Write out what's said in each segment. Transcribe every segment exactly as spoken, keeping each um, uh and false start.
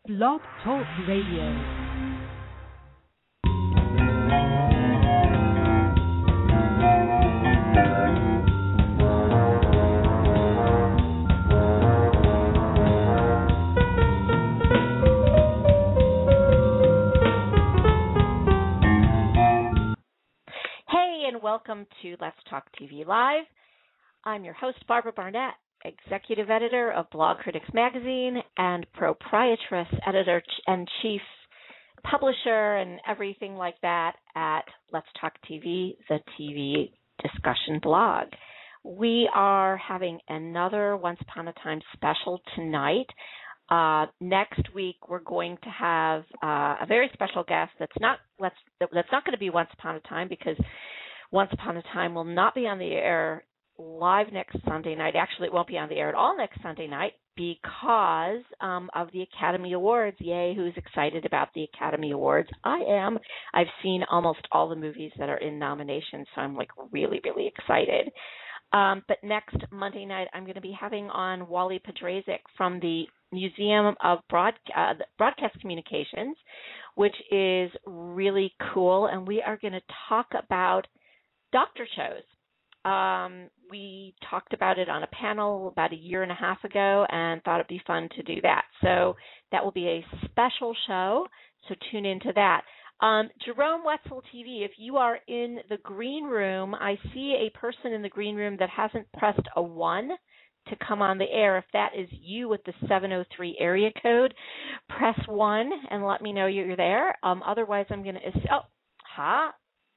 Blog Talk Radio. Welcome to Let's Talk T V Live. I'm your host, Barbara Barnett, Executive Editor of Blog Critics Magazine and Proprietress, Editor-and-Chief, Publisher, and everything like that at Let's Talk T V, the T V discussion blog. We are having another Once Upon a Time special tonight. Uh, next week, we're going to have uh, a very special guest that's not let's that's not going to be Once Upon a Time, because Once Upon a Time will not be on the air live next Sunday night. Actually, it won't be on the air at all next Sunday night because um, of the Academy Awards. Yay, who's excited about the Academy Awards? I am. I've seen almost all the movies that are in nomination, so I'm like really, really excited. Um, but next Monday night, I'm going to be having on Wally Podrazik from the Museum of Broad, uh, Broadcast Communications, which is really cool, and we are going to talk about doctor shows. Um, we talked about it on a panel about a year and a half ago and thought it'd be fun to do that. So that will be a special show, so tune into that. Um, Jerome Wetzel T V, if you are in the green room, I see a person in the green room that hasn't pressed a one to come on the air. If that is you with the seven oh three area code, press one and let me know you're there. Um, otherwise, I'm going to, oh, ha.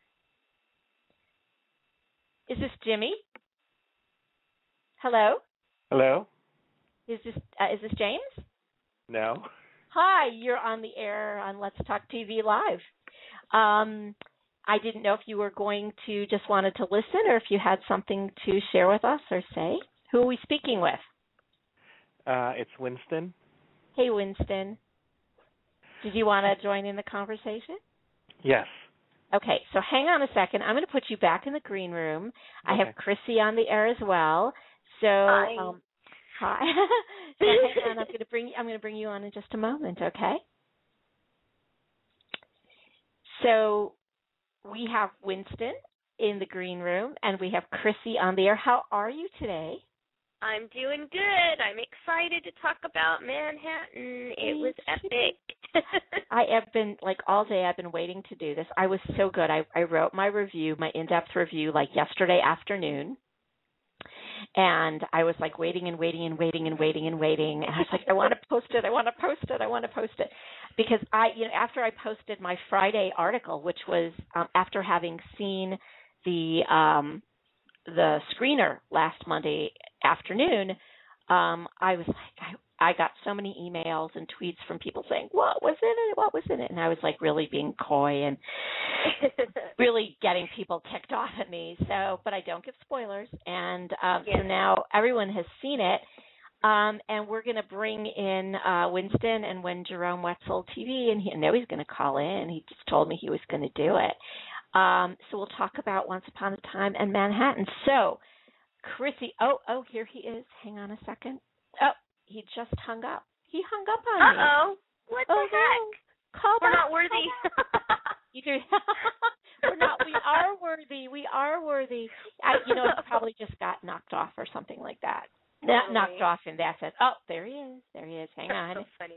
Is this Jimmy? Hello? Hello? Is this uh, is this James? No. Hi, you're on the air on Let's Talk T V Live. Um, I didn't know if you were going to just wanted to listen or if you had something to share with us or say. Who are we speaking with? Uh, it's Winston. Hey, Winston. Did you want to join in the conversation? Yes. Okay, so hang on a second. I'm going to put you back in the green room. Okay. I have Chrissy on the air as well. So, hi. Um, hi. So hang on. I'm going to bring I'm going to bring you on in just a moment. Okay. So we have Winston in the green room, and we have Chrissy on the air. How are you today? I'm doing good. I'm excited to talk about Manhattan. It was epic. I have been, like, all day I've been waiting to do this. I was so good. I, I wrote my review, my in-depth review, like yesterday afternoon. And I was, like, waiting and waiting and waiting and waiting and waiting. And I was like, I want to post it. I want to post it. I want to post it. Because I, you know, after I posted my Friday article, which was um, after having seen the um, the screener last Monday afternoon, um, I was like, I, I got so many emails and tweets from people saying, what was in it? What was in it? And I was like really being coy and really getting people ticked off at me. So, but I don't give spoilers. And um, yes. so now everyone has seen it. Um, and we're going to bring in uh, Winston and when Jerome Wetzel T V, and he, I know he's going to call in. He just told me he was going to do it. Um, so we'll talk about Once Upon a Time and Manhattan. So, Chrissy, oh, oh, here he is. Hang on a second. Oh, he just hung up. He hung up on Uh-oh. me. Uh-oh. What the oh, heck? No. Call We're back. not worthy. You do. We're not. We are worthy. We are worthy. I, you know, he probably just got knocked off or something like that. Not Really? knocked off, and that's it. Oh, there he is. There he is. Hang on. That's so funny.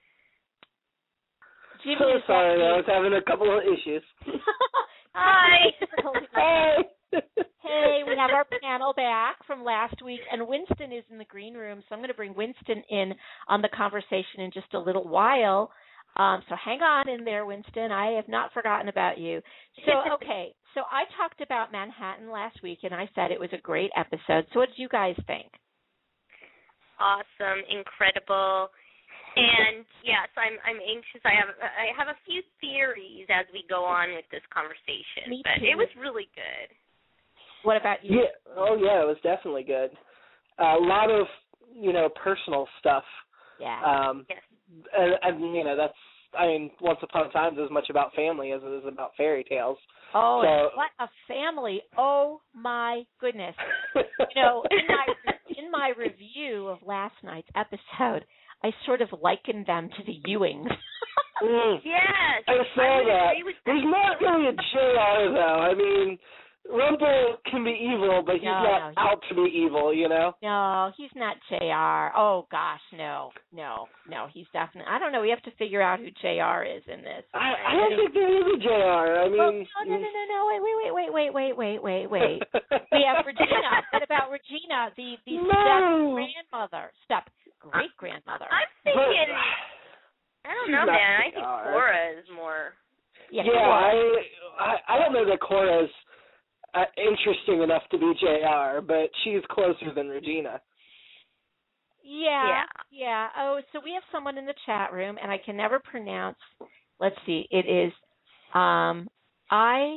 Jimmy, so is sorry, that I was having a couple of issues. Hi. Hey. Hey, we have our panel back from last week, and Winston is in the green room, so I'm going to bring Winston in on the conversation in just a little while. Um, so hang on in there, Winston. I have not forgotten about you. So, okay, so I talked about Manhattan last week, and I said it was a great episode. So what did you guys think? Awesome, incredible. And yes, I'm I'm anxious. I have I have a few theories as we go on with this conversation, Me but too. it was really good. What about you? Yeah. Oh, yeah, it was definitely good. Uh, a lot of, you know, personal stuff. Yeah. Um, yes. and, and, you know, that's, I mean, Once Upon a Time is as much about family as it is about fairy tales. Oh, so, what a family. Oh, my goodness. You know, in my, in my review of last night's episode, I sort of likened them to the Ewings. Mm. Yes, I saw would that. agree with that. There's not really a J R though. I mean, Rumple can be evil, but he's No, not no, he- out to be evil, you know? No, he's not J R. Oh gosh, no, no, no. He's definitely. I don't know. We have to figure out who J R is in this. I, I don't think there is a J R. I Well, mean, no, no, no, no, no. Wait, wait, wait, wait, wait, wait, wait, wait. We have Regina. What about Regina, the the No. step grandmother, step great grandmother? I'm thinking. But- I don't She's know, not man. I J think R. Cora is more. Yeah, yeah, Cora. I, I I don't know that Cora's uh, interesting enough to be J R, but she's closer than Regina. Yeah, Yeah. yeah. Oh, so we have someone in the chat room, and I can never pronounce. Let's see. It is um, I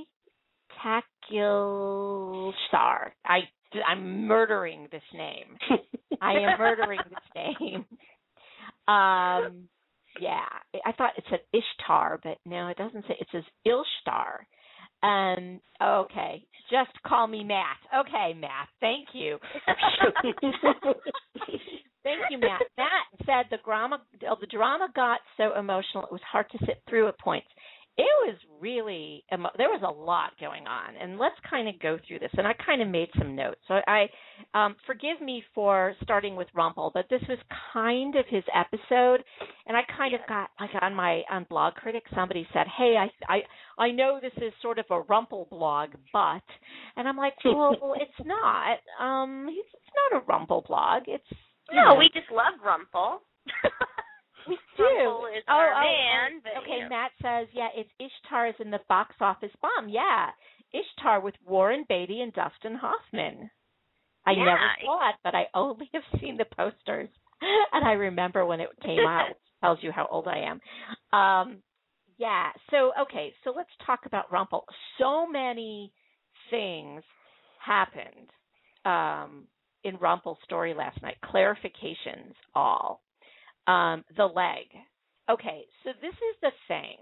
Takilstar. I I'm murdering this name. I am murdering this name. Um, yeah. I thought it said Ishtar, but no, it doesn't say. It says Ilshtar. Um, okay. Just call me Matt. Okay, Matt. Thank you. Thank you, Matt. Matt said the drama, the drama got so emotional it was hard to sit through at points. It was really, emo- there was a lot going on, and let's kind of go through this. And I kind of made some notes. So I, um, forgive me for starting with Rumple, but this was kind of his episode, and I kind of got like on my on Blog Critic, somebody said, "Hey, I, I, I know this is sort of a Rumple blog, but," and I'm like, "Well, it's not. Um, it's, it's not a Rumple blog. It's you No, know, we just love Rumple. we do. Rumple is oh, our oh, man, oh, but, okay, you know. Matt says, yeah, it's Ishtar's in the box office bomb. Yeah, Ishtar with Warren Beatty and Dustin Hoffman. I Yeah. never saw it, but I only have seen the posters, and I remember when it came out, which tells you how old I am. Um, yeah, so, okay, so let's talk about Rumple. So many things happened um, in Rumple's story last night, clarifications all. Um, the leg. Okay, so this is the thing.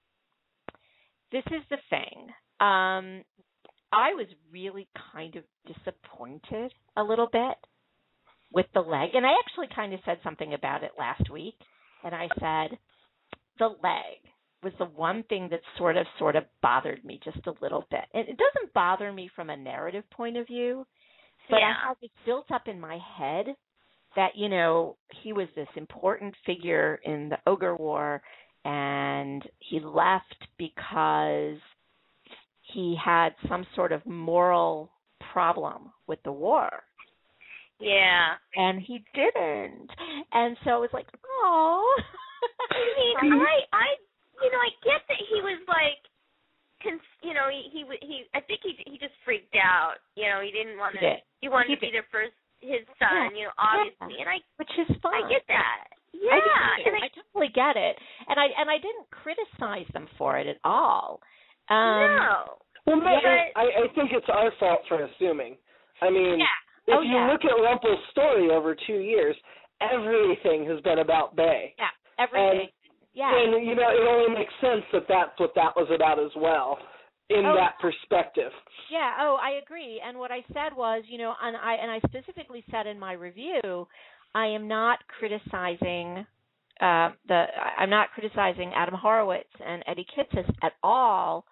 This is the thing. Um, I was really kind of disappointed a little bit with the leg, and I actually kind of said something about it last week, and I said the leg was the one thing that sort of, sort of bothered me just a little bit. And it doesn't bother me from a narrative point of view, but Yeah. I have it built up in my head that, you know, he was this important figure in the Ogre War, and he left because he had some sort of moral problem with the war. Yeah. And he didn't. And so it was like, oh. I mean, I, I, you know, I get that he was like, cons- you know, he, he, he, I think he, he just freaked out. You know, he didn't want He to, did. he wanted He to be did. there for his, his son, Yeah. you know, obviously. Yeah. And I, Which is fine. I get that. I Yeah. do. And I, I totally get it. And I and I didn't criticize them for it at all. Um, no. Well, no, Yeah. I, I think it's our fault for assuming. I mean, Yeah. if Oh, you yeah. look at Rumple's story over two years, everything has been about Bay. Yeah. Everything. Yeah. And, you know, it only makes sense that that's what that was about as well, in Oh, that perspective. Yeah, oh, I agree. And what I said was, you know, and I and I specifically said in my review, I am not criticizing uh, the I'm not criticizing Adam Horowitz and Eddie Kitsis at all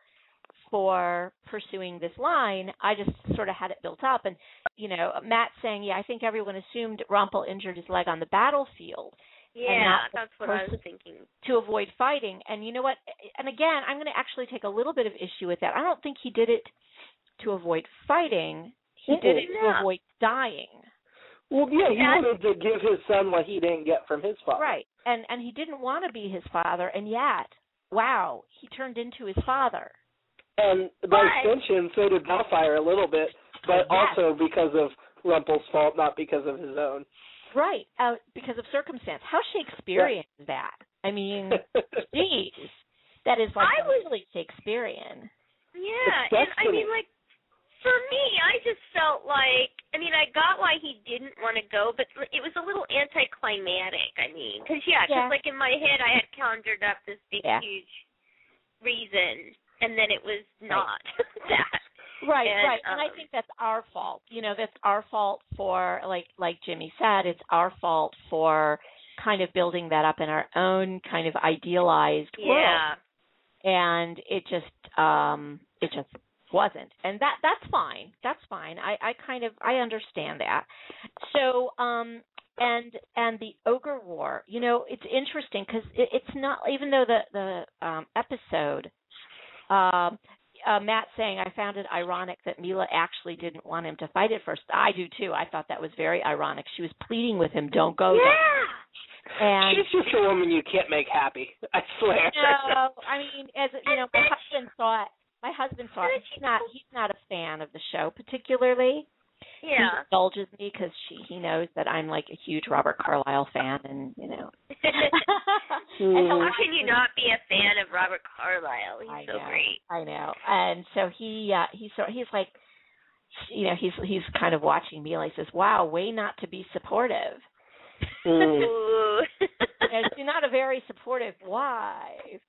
for pursuing this line. I just sort of had it built up. And, you know, Matt saying, yeah, I think everyone assumed Rumple injured his leg on the battlefield. Yeah, not the that's what I was person- thinking. To avoid fighting. And you know what? And again, I'm going to actually take a little bit of issue with that. I don't think he did it to avoid fighting. He did it to Yeah. avoid dying. Well, yeah, he That's- wanted to give his son what he didn't get from his father. Right. And and he didn't want to be his father, and yet, wow, he turned into his father. And by But- extension, so did Doubtfire a little bit, but Yes. also because of Rumple's fault, not because of his own. Right. Uh, because of circumstance. How Shakespearean is that? I mean, geez. That is like I was- really Shakespearean. Yeah, It's and I destiny. mean, like, for me, I just felt like, I mean, I got why he didn't want to go, but it was a little anticlimactic, I mean. Because, yeah, because, Yeah. like, in my head, I had conjured up this big, Yeah. huge reason, and then it was not that. Right, And, right. And I um, think that's our fault. You know, that's our fault for, like like Jimmy said, it's our fault for kind of building that up in our own kind of idealized Yeah. world, and it just um, it just wasn't, and that that's fine. That's fine. I, I kind of I understand that. So um, and and the Ogre War, you know, it's interesting because it, it's not, even though the the um, episode. Um, Uh, Matt saying, I found it ironic that Mila actually didn't want him to fight at first. I do, too. I thought that was very ironic. She was pleading with him, don't go Yeah. there. And She's just a woman you can't make happy. I swear. no, I mean, as you know, my husband saw it. My husband saw it. He's not. He's not a fan of the show particularly. He Yeah. indulges me because he knows that I'm like a huge Robert Carlyle fan, and you know. Mhm. How can you not be a fan of Robert Carlyle? He's I so know, great. I know. And so he uh he's so he's like, you know, he's he's kind of watching me, and he says, wow, way not to be supportive. Mm. Ooh. And she's not a very supportive wife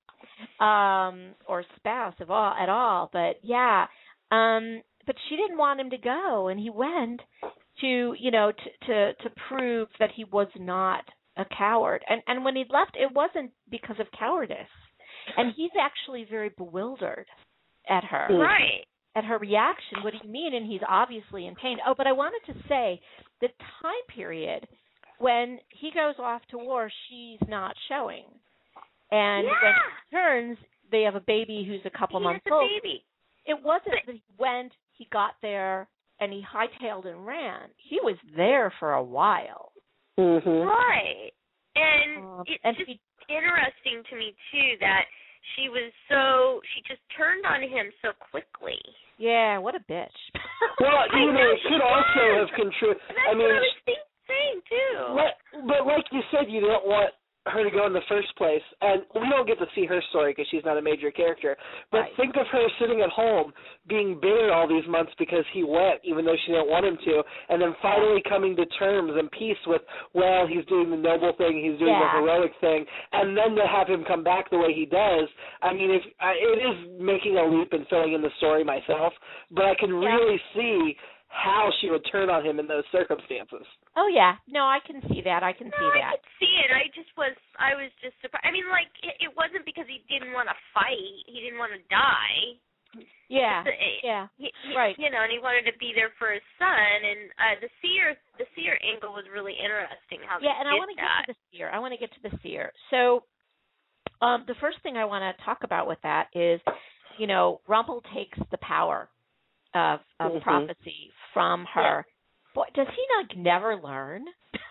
um or spouse of all at all, but yeah, um but she didn't want him to go, and he went to, you know, to to, to prove that he was not a coward. And and when he left, it wasn't because of cowardice. And he's actually very bewildered at her. Right. At her reaction. What do you mean? And he's obviously in pain. Oh, but I wanted to say the time period when he goes off to war, she's not showing. And Yeah. when he returns, they have a baby who's a couple He months has a old. baby. It wasn't that he went, he got there, and he hightailed and ran. He was there for a while. Mhm. Right. And Um, it's and just he, interesting to me, too, that she was so, she just turned on him so quickly. yeah, what a bitch. Well, I you know, know it she could also was. have contributed. And that's I mean, what I was think- saying, too. But, but like you said, you don't want her to go in the first place, and we don't get to see her story because she's not a major character. But Right. think of her sitting at home, being bitter all these months because he went, even though she didn't want him to, and then finally coming to terms and peace with, well, he's doing the noble thing, he's doing Yeah. the heroic thing, and then to have him come back the way he does. I mean, if I, it is making a leap and filling in the story myself, but I can Yeah. really see how she would turn on him in those circumstances. Oh, yeah. No, I can see that. I can No, see I that. could see it. I just was, I was just surprised. I mean, like, it, it wasn't because he didn't want to fight. He didn't want to die. Yeah, It's a- yeah. He, he, Right. You know, and he wanted to be there for his son. And uh, the seer, the seer angle was really interesting. How Yeah, they and I did want to get that. to the seer. I want to get to the seer. So um, the first thing I want to talk about with that is, you know, Rumpel takes the power of, of Mhm. prophecy from her. Boy, does he like never learn?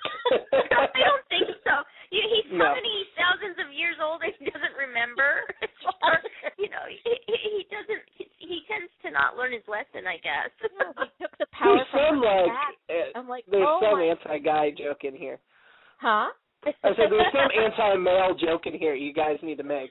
I don't think so. You, he's No. how many thousands of years old and he doesn't remember? Or, you know, he, he he doesn't. He, he tends to not learn his lesson, I guess. No, he took the power There's from some her like back. uh, I'm like, there's oh some my, anti-guy joke in here. huh? I said there's some anti-male joke in here you guys need to make.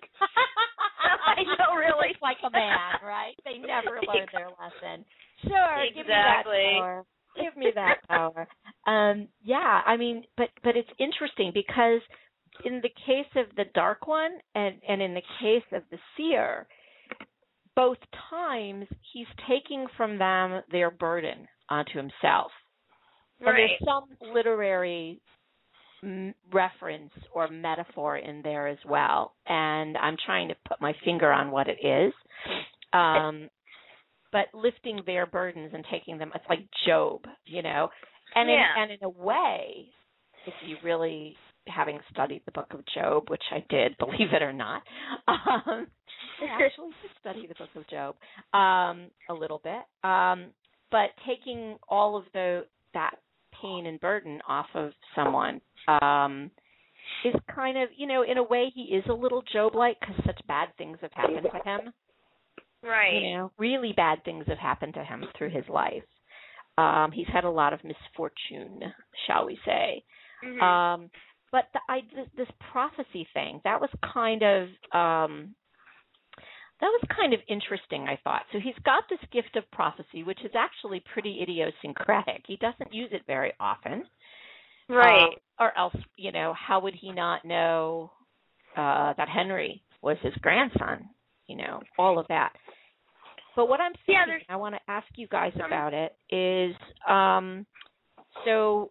I know, really. It's like a man, right? They never learn their lesson. Sure, give me that Exactly. power. Give me that power. Um, yeah, I mean, but but it's interesting because in the case of the Dark One and and in the case of the Seer, both times he's taking from them their burden onto himself. And Right. there's some literary m- reference or metaphor in there as well, and I'm trying to put my finger on what it is. Um, but lifting their burdens and taking them, it's like Job, you know. And in, Yeah. and in a way, if you really, having studied the book of Job, which I did, believe it or not, um, I actually did study the book of Job um, a little bit. Um, but taking all of the that pain and burden off of someone um, is kind of, you know, in a way he is a little Job-like because such bad things have happened to him. Right. You know, really bad things have happened to him through his life. Um, he's had a lot of misfortune, shall we say. Mhm. Um, but the, I, this, this prophecy thing, that was kind of um, that was kind of interesting, I thought. So he's got this gift of prophecy, which is actually pretty idiosyncratic. He doesn't use it very often. Right. Um, or else, you know, how would he not know uh, that Henry was his grandson? You know, all of that. But what I'm thinking, Yeah, I want to ask you guys some- about it, is um, so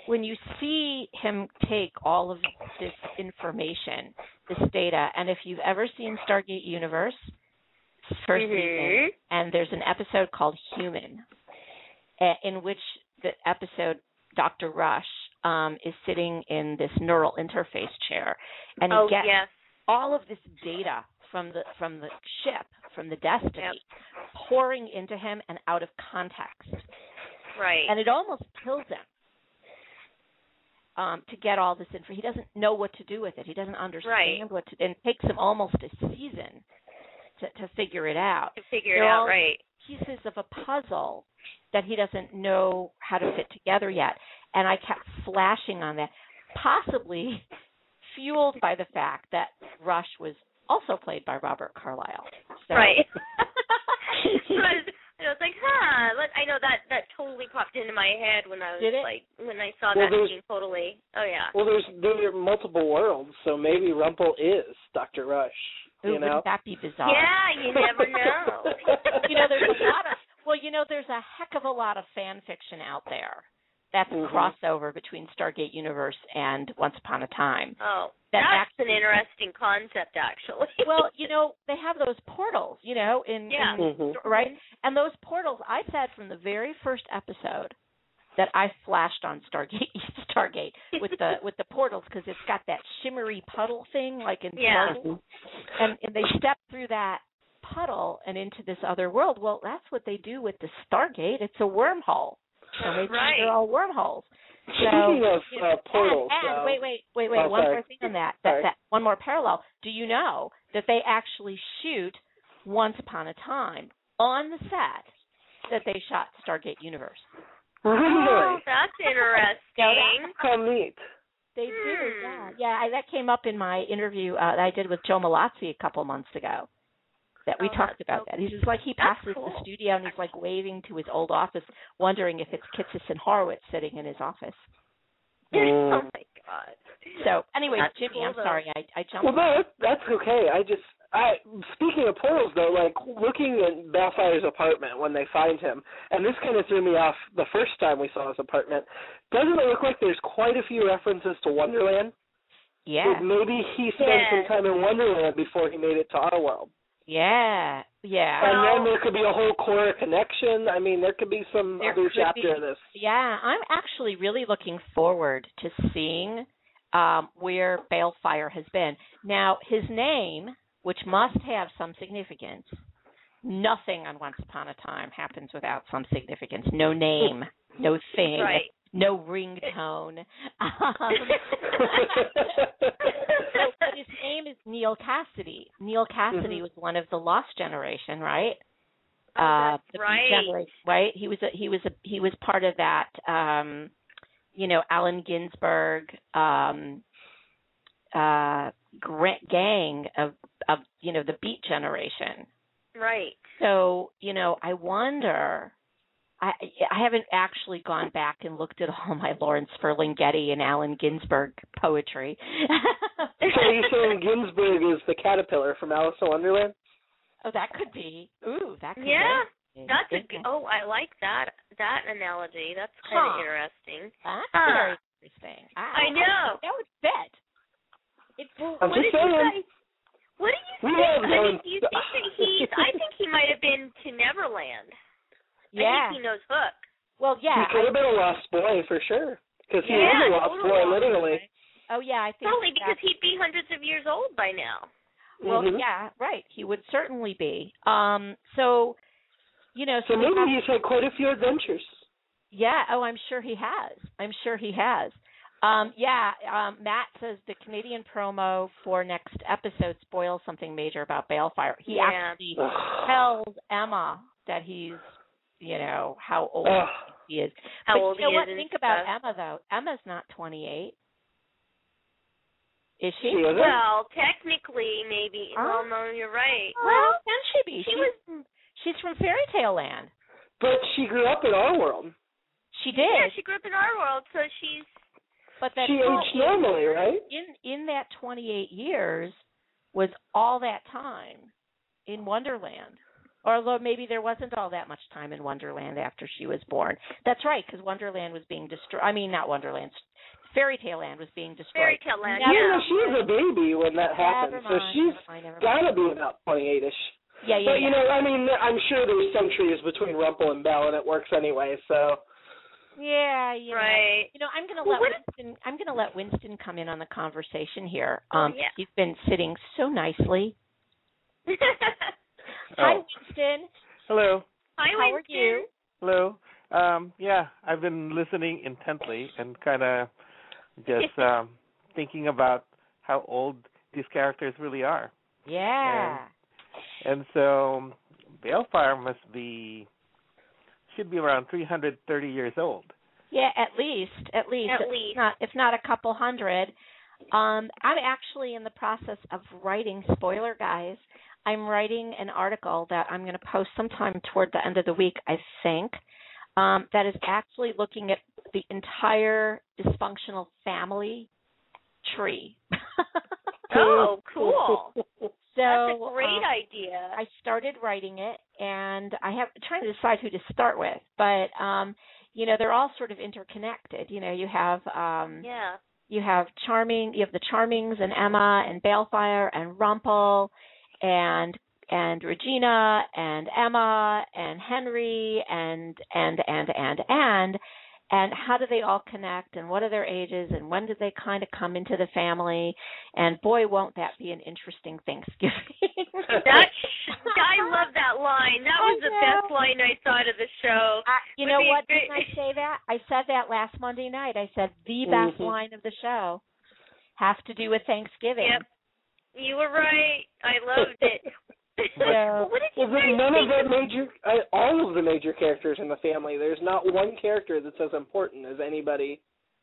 when you see him take all of this information, this data, and if you've ever seen Stargate Universe, first Mhm. season, and there's an episode called Human, uh, in which the episode Doctor Rush um, is sitting in this neural interface chair, and he Oh, gets yes. all of this data from the from the ship, from the Destiny, Yep. pouring into him and out of context. Right. And it almost kills him um, to get all this info. He doesn't know what to do with it. He doesn't understand Right. what to. And it takes him almost a season to, to figure it out. to figure it They're out, all right. pieces of a puzzle that he doesn't know how to fit together yet. And I kept flashing on that, possibly fueled by the fact that Rush was also played by Robert Carlyle. So, Right. So I was, I was like, huh. Look, I know that that totally popped into my head when I was Did it? like when I saw Well, that there's- scene. Totally. Oh yeah. Well, there's there are multiple worlds, so maybe Rumpel is Doctor Rush. Ooh, You know? wouldn't that be bizarre? Yeah, you never know. You know, there's a lot of well, you know, there's a heck of a lot of fan fiction out there that's a Mhm. crossover between Stargate Universe and Once Upon a Time. Oh, That that's actually- an interesting concept, actually. Well, you know, they have those portals, you know, in, Yeah. in Mhm. right? And those portals, I said from the very first episode that I flashed on Stargate Stargate with the with the portals because it's got that shimmery puddle thing like in Yeah. Stargate. Mhm. and and they step through that puddle and into this other world. Well, that's what they do with the Stargate. It's a wormhole. So maybe Right. they're all wormholes. Speaking of you know, uh, portals, and, and uh, wait, wait, wait, wait. oh, one sorry. more thing on that. That, Sorry. that. One more parallel. Do you know that they actually shoot Once Upon a Time on the set that they shot Stargate Universe? Oh, really? that's interesting. How neat. They do, Hmm. yeah. Yeah, I, that came up in my interview uh, that I did with Joe Malazzi a couple months ago. That we Oh, talked that's about so that. He's just like he That's passes cool. the studio and he's like waving to his old office, wondering if it's Kitsis and Horowitz sitting in his office. Mm. Oh my god. So, anyway, That's Jimmy, cool, I'm though. sorry, I, I jumped. Well, no, that, that's okay. I just, I speaking of portals though, like looking at Balfire's apartment when they find him, and this kind of threw me off the first time we saw his apartment. Doesn't it look like there's quite a few references to Wonderland? Yeah, Like maybe he spent Yeah. some time in Wonderland before he made it to our world. yeah, yeah. And Well- then there could be a whole Cora connection. I mean, there could be some There other could chapter be. of this. Yeah, I'm actually really looking forward to seeing um, where Balefire has been. Now, his name, which must have some significance, nothing on Once Upon a Time happens without some significance. No name, no thing, Right. no ringtone. Um, so, but his name is Neil Cassidy. Neil Cassidy Mhm. was one of the Lost Generation, right? Oh, uh, that's the right. Generation, right? He was a, he was a, he was part of that. Um, you know, Allen Ginsberg um, uh, gra- gang of of you know the Beat Generation. Right. So you know, I wonder. I I haven't actually gone back and looked at all my Lawrence Ferlinghetti and Allen Ginsberg poetry. So you're saying Ginsberg is the caterpillar from Alice in Wonderland? Oh, that could be. Ooh, that could Yeah. be. That's a Okay. good, oh, I like that that analogy. That's kind of Huh. interesting. That's Huh. very interesting. I, I know. That would fit. It's I'm what just did you saying. guys? What do you We think? have I known- mean, do you think that he's? I think he might have been to Neverland. I yeah. think he knows Hook. Well, yeah. He could I- have been a lost boy for sure. Because he Yeah, is a lost totally. boy, literally. oh, yeah. I think Probably because that- he'd be hundreds of years old by now. Well, Mhm. yeah, right. He would certainly be. Um. So, you know. So we maybe have- he's had quite a few adventures. Yeah. Oh, I'm sure he has. I'm sure he has. Um, yeah. Um, Matt says the Canadian promo for next episode spoils something major about Balefire. He Yeah. actually tells Emma that he's, you know, how old Ugh. he is. How but old you know he what? is and Think about stuff. Emma though. Emma's not twenty-eight. Is She she? isn't? Well, technically, maybe. Huh? Well, no, you're right. Well, can she be? she she's, was. she's from Fairy Tale Land. But she grew up in our world. She did. Yeah, she grew up in our world, so she's. But that She still- aged normally, right? in in that twenty-eight years was all that time in Wonderland. Although maybe there wasn't all that much time in Wonderland after she was born. That's right, because Wonderland was being destroyed. I mean, not Wonderland. Fairy Tale Land was being destroyed. Fairy Tale Land, Yeah, yeah. no, she was a baby when that happened, so she's got to be about twenty-eight-ish. Yeah, yeah, But, yeah. you know, I mean, I'm sure there's centuries between Rumple and Belle, and it works anyway, so... Yeah, you right. know. You know, I'm going to Well, let what Winston. I'm going to let Winston come in on the conversation here. Oh, Um, yeah. He's been sitting so nicely. Oh. Hi, Winston. Hello. Hi, How Winston. are you? Hello. Um, yeah, I've been listening intently and kind of just um, thinking about how old these characters really are. Yeah. And, and so Balefire must be, should be around three hundred thirty years old. Yeah, at least, at least, At if least. not, if not a couple hundred. Um, I'm actually in the process of writing. Spoiler, guys. I'm writing an article that I'm going to post sometime toward the end of the week, I think. Um, that is actually looking at the entire dysfunctional family tree. Oh, cool. So That's a great um, idea. I started writing it, and I have trying to decide who to start with. But um, you know, they're all sort of interconnected. You know, you have um, yeah. you have Charming, you have the Charmings and Emma and Balefire and Rumple and and Regina and Emma and Henry and and and and and and how do they all connect and what are their ages and when did they kind of come into the family, and boy won't that be an interesting Thanksgiving. That's I love that line. That was the best line I thought of the show. I, you Would know be what? great. Didn't I say that? I said that last Monday night. I said the best Mhm. line of the show has to do with Thanksgiving. Yep. You were right. I loved it. So, Well, what did you Well, guys then none of think the major, uh, all of the major characters in the family, there's not one character that's as important as anybody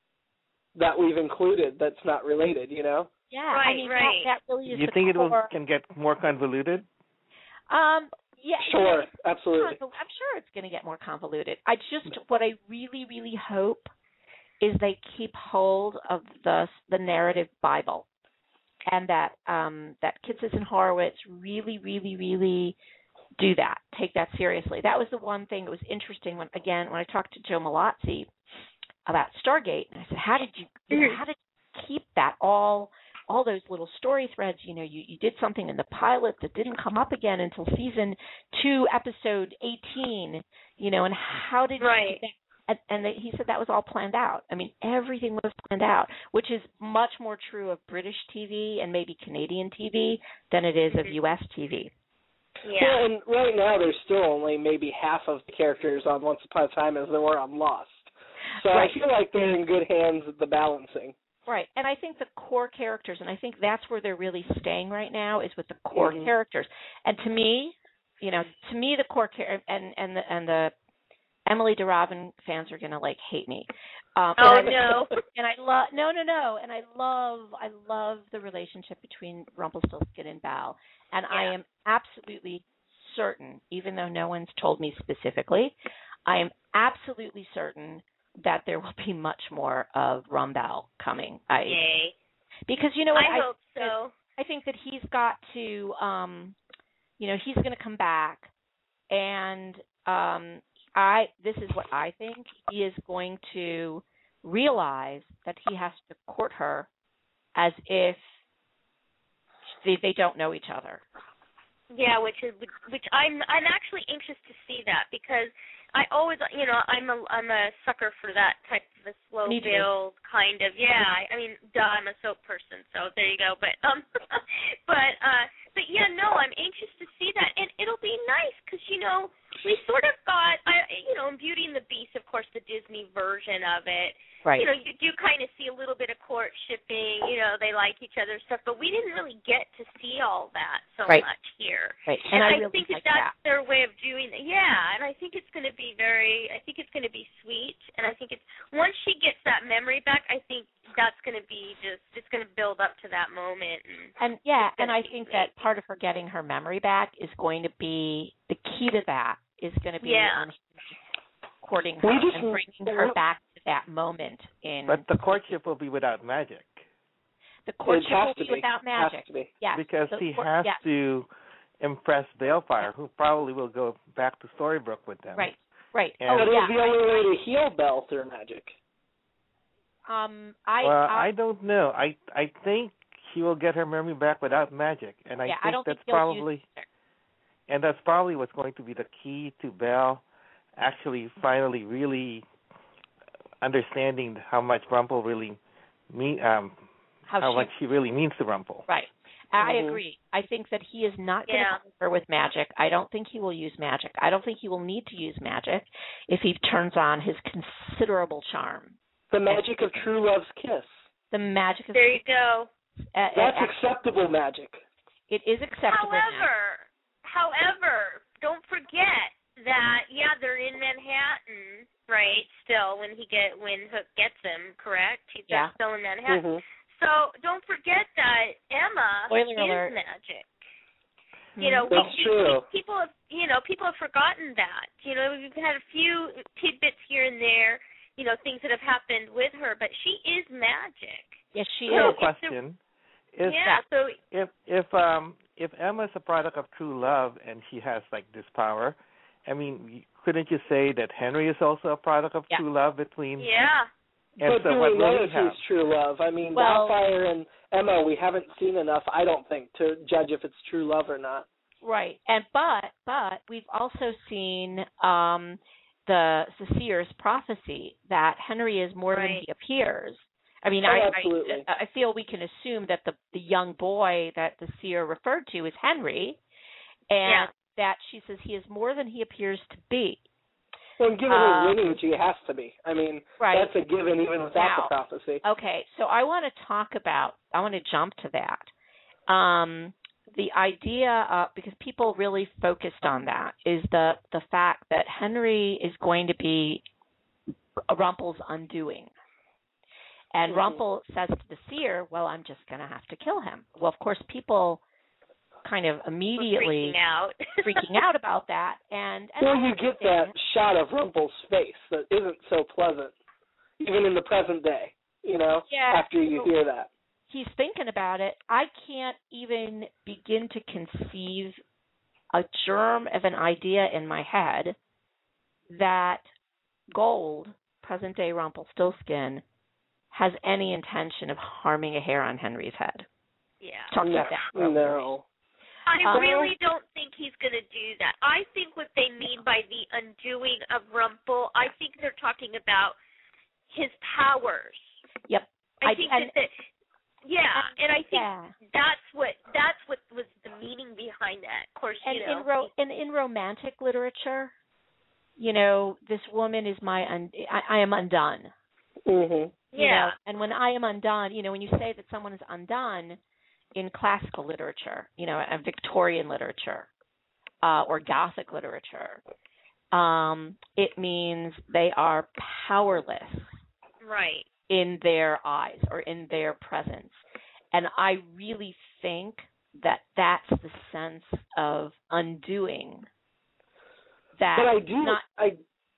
that we've included that's not related, you know? yeah, Right, I mean right. that, that really is You the think it will, core. can get more convoluted? Um, yeah, Sure, it's absolutely. convol- I'm sure it's going to get more convoluted. I just what I really, really hope is they keep hold of the the narrative Bible, and that um, that Kitsis and Horowitz really, really, really do that, take that seriously. That was the one thing that was interesting when, again, when I talked to Joe Malazzi about Stargate, and I said, how did you, you know, how did you keep that all, all those little story threads? You know, you, you did something in the pilot that didn't come up again until season two, episode eighteen, you know, and how did Right. you do that? And, and they, he said that was all planned out. I mean, everything was planned out, which is much more true of British T V and maybe Canadian T V than it is of U S T V. Yeah. Yeah, and right now there's still only maybe half of the characters on Once Upon a Time as there were on Lost. So Right. I feel like they're in good hands at the balancing. Right, and I think the core characters, and I think that's where they're really staying right now, is with the core Mhm. characters. And to me, you know, to me the core char- and and the and the Emily DeRobin fans are gonna like hate me. Um, Oh, and I, no. And I love no no no, and I love I love the relationship between Rumpelstiltskin and Belle, and I Yeah. am absolutely certain, even though no one's told me specifically, I am absolutely certain that there will be much more of Rumbelle coming. I Yay. because you know what I hope so. I think that he's got to, um, you know, he's going to come back, and um, I. This is what I think. He is going to realize that he has to court her as if they, they don't know each other. Yeah, which is which I'm I'm actually anxious to see that, because I always, you know, I'm a I'm a sucker for that type of a slow Me too. build kind of. Yeah, I, I mean, duh, I'm a soap person, so there you go. But um, but uh, but yeah, no, I'm anxious to see that, and it'll be nice because you know we sort of got, I you know, in Beauty and the Beast, of course, the Disney version of it. Right. You know, you do kind of see a little bit of courtshipping. You know, they like each other and stuff, but we didn't really get to see all that so Right. much here. Right. And, And, I, I, really think like that that's that. their way of doing it. Yeah, and I think it's going to be very, I think it's going to be sweet. And I think it's, once she gets that memory back, I think that's going to be just, it's going to build up to that moment. And, And yeah, it's and gonna I be think amazing. that part of her getting her memory back is going to be, the key to that is going to be Yeah. on courting her We just- and bringing her back to that moment in But the courtship will be without magic. the It courtship has will to be be. without Has magic. to be. Yes. Because the he court- has yes. to impress Balefire, who probably will go back to Storybrooke with them. Right, right. And oh, But yeah. is the only way to heal Belle through magic? Um, I, well, I, I don't know. I I think he will get her memory back without magic, and I yeah, think I don't that's think he'll probably, use it. and that's probably what's going to be the key to Belle actually finally really understanding how much Rumple really mean, um, how, how she, much she really means to Rumple. Right. I Mhm. agree. I think that he is not going to Yeah. help her with magic. I don't think he will use magic. I don't think he will need to use magic if he turns on his considerable charm. The magic of true love's kiss. The magic of There you go. uh, That's uh, acceptable magic. it is acceptable. However, however, don't forget that yeah, they're in Manhattan, right? Still, when he get when Hook gets him, correct? He's Yeah. still in Manhattan. Mhm. So don't forget that Emma Spoiler is alert. magic. You know, we, That's we, true. we people have you know people have forgotten that. You know, we've had a few tidbits here and there. You know, things that have happened with her, but she is magic. Yes, she Real is. question is yeah. So if if um if Emma's a product of true love and she has like this power, I mean, couldn't you say that Henry is also a product of Yeah. true love between? yeah. And But so do what we will know we if have? he's true love? I mean, Well- Balefire and Emma, we haven't seen enough, I don't think, to judge if it's true love or not. Right. And but but we've also seen um the Seer's prophecy that Henry is more than Right. he appears. I mean, Oh, I, absolutely. I I feel we can assume that the the young boy that the seer referred to is Henry, and Yeah. that she says he is more than he appears to be. Well, given Um, his lineage, he has to be. I mean, Right. that's a given even without Now- the prophecy. Okay, so I want to talk about. I want to jump to that. Um, the idea, uh, because people really focused on that, is the the fact that Henry is going to be Rumple's undoing. And Mhm. Rumple says to the seer, well, I'm just going to have to kill him. Well, of course, people kind of immediately freaking out. freaking out about that. And, and Well, I you get understand that shot of Rumple's face that isn't so pleasant, even in the present day, you know, Yeah, after you so- hear that. he's thinking about it. I can't even begin to conceive a germ of an idea in my head that Gold, present day Rumpelstiltskin, has any intention of harming a hair on Henry's head. yeah. Talk no, about that. for a minute. no. I Um, really don't think he's going to do that. I think what they mean by the undoing of Rumple, I think they're talking about his powers. Yep. I, I- think and- that, that yeah, and I think Yeah. that's what that's what was the meaning behind that. Of course, And you know. in ro- in in romantic literature, you know, this woman is my un- I, I am undone. Mhm. You yeah. know, and when I am undone, you know, when you say that someone is undone in classical literature, you know, and Victorian literature, uh, or Gothic literature, um, it means they are powerless Right. in their eyes or in their presence. And I really think that that's the sense of undoing. That But I do, not I,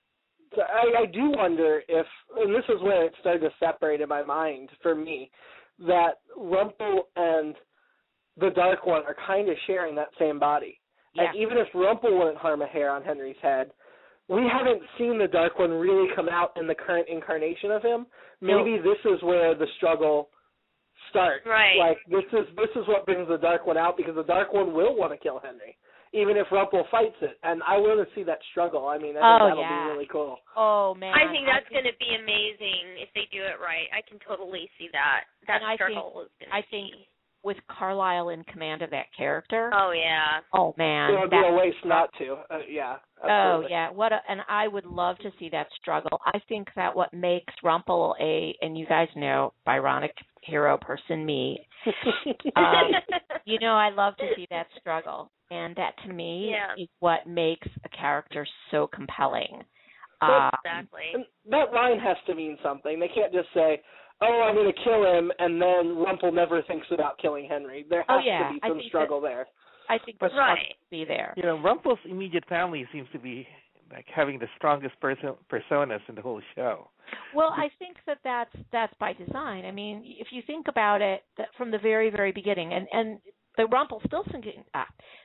I, I do wonder if, and this is where it started to separate in my mind for me, that Rumple and the Dark One are kind of sharing that same body. yeah. And even if Rumple wouldn't harm a hair on Henry's head, we haven't seen the Dark One really come out in the current incarnation of him. Maybe this is where the struggle starts. Right. Like this is this is what brings the Dark One out, because the Dark One will want to kill Henry, even if Rumple fights it. And I want to see that struggle. I mean, I think Oh, that'll yeah. be really cool. Oh man. I think that's I going to be amazing if they do it right. I can totally see that. That And I think- struggle is going to I think with Carlisle in command of that character. Oh, yeah. Oh man. It would be that- a waste not to. Uh, yeah. Oh Absolutely. yeah, what a, and I would love to see that struggle. I think that what makes Rumple a, and you guys know, Byronic hero person me, um, you know, I love to see that struggle, and that to me Yeah. is what makes a character so compelling. But- Uh, Exactly. And that line has to mean something. They can't just say, "Oh, I'm going to kill him," and then Rumple never thinks about killing Henry. There Oh, has yeah, to be I some think struggle there. I think the struggle Right. will be there. You know, Rumple's immediate family seems to be like having the strongest person personas in the whole show. Well, I think that that's that's by design. I mean, if you think about it that from the very very beginning, and and the Rumpelstiltskin, ah,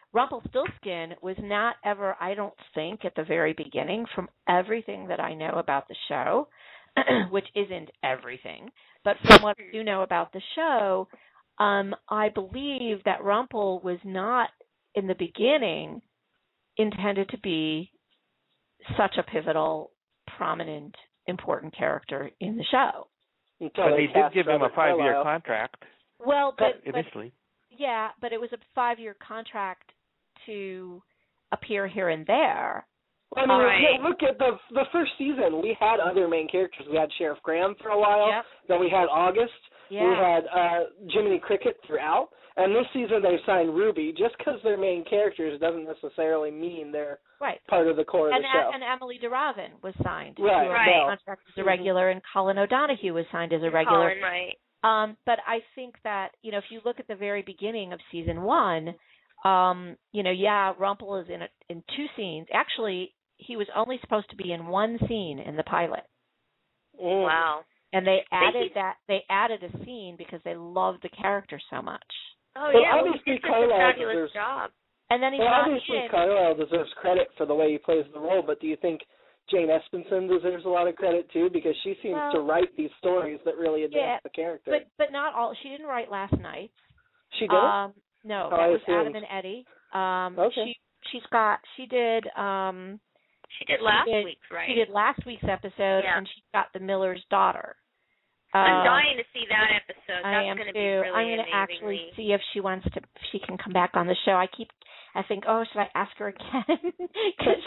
Rumpelstiltskin was not ever, I don't think, at the very beginning, from everything that I know about the show, which isn't everything, but from what I do know about the show, um, I believe that Rumpel was not, in the beginning, intended to be such a pivotal, prominent, important character in the show. But they did give him a five-year contract. Well, but, initially. But, yeah, but it was a five-year contract to appear here and there. Well, I mean, right. look at the the first season. We had other main characters. We had Sheriff Graham for a while. Yep. Then we had August. Yeah. We had uh, Jiminy Cricket throughout. And this season they signed Ruby. Just because they're main characters doesn't necessarily mean they're right. part of the core and, of the show. And Emily DeRavin was signed right. to a right. contract as a regular, and Colin O'Donoghue was signed as a regular. Colin, right. Um, but I think that, you know, if you look at the very beginning of season one, um, you know, yeah, Rumpel is in a, in two scenes. Actually, he was only supposed to be in one scene in the pilot. Mm. Wow. And they added you... that they added a scene because they loved the character so much. Oh but yeah, well, obviously he did such Carlisle a fabulous deserves, job. And then he's well, not obviously in. Carlisle deserves credit for the way he plays the role, but do you think Jane Espenson deserves a lot of credit too, because she seems well, to write these stories that really advance yeah, the character? But but not all. She didn't write Last Night. She did. Um, no, oh, that I was assumed. Adam and Eddie. Um, okay. She she's got she did um. She did last she did, week's, right? She did last week's episode, yeah. and she got the Miller's Daughter. I'm um, dying to see that episode. That's I am going to too. be really I'm going to actually see if she wants to. If she can come back on the show. I keep. I think, oh, should I ask her again? Cause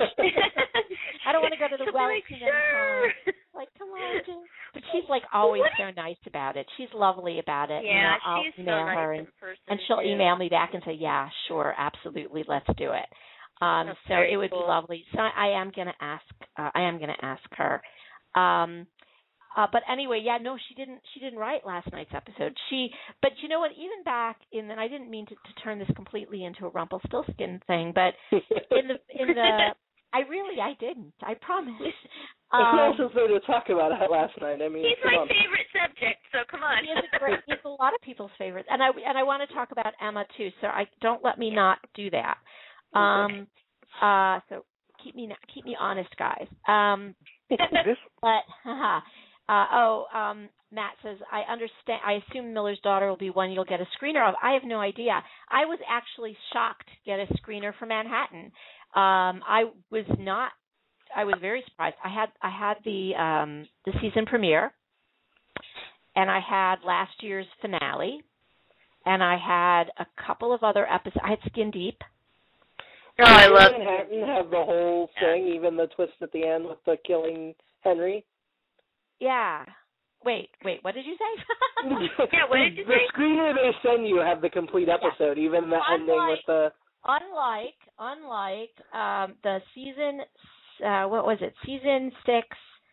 I don't want to go to the well like, too many sure. times. Like, come on, Jane. But she's like always so nice about it. She's lovely about it. Yeah, you know, I'll she's email so nice her in and, person and she'll too. email me back and say, yeah, sure, absolutely, let's do it. Um, That's so very it would cool. be lovely. So I, I am going to ask. Uh, I am going to ask her. Um, uh, but anyway, yeah, no, she didn't. She didn't write last night's episode. She, but you know what? Even back in, and I didn't mean to, to turn this completely into a Rumpelstiltskin thing, but in the in the, I really, I didn't. I promise. Um, Who else Um, was there to talk about it last night? I mean, He's come my on. favorite subject, so come on. He is a great. He's a lot of people's favorites, and I and I want to talk about Emma too. So I don't let me not do that. Um, uh, so keep me keep me honest, guys. Um, This but haha. Uh, oh, um, Matt says, I understand. I assume Miller's Daughter will be one you'll get a screener of. I have no idea. I was actually shocked to get a screener for Manhattan. Um, I was not. I was very surprised. I had I had the um, the season premiere, and I had last year's finale, and I had a couple of other episodes. I had Skin Deep. Oh, I Did love Manhattan have the whole thing, even the twist at the end with the killing Henry. Yeah. Wait, wait. What did you say? Yeah, what did you the say? screener they send you have the complete episode, yeah. even the Unlike, ending with the. Unlike, unlike um, the season, uh, what was it? Season six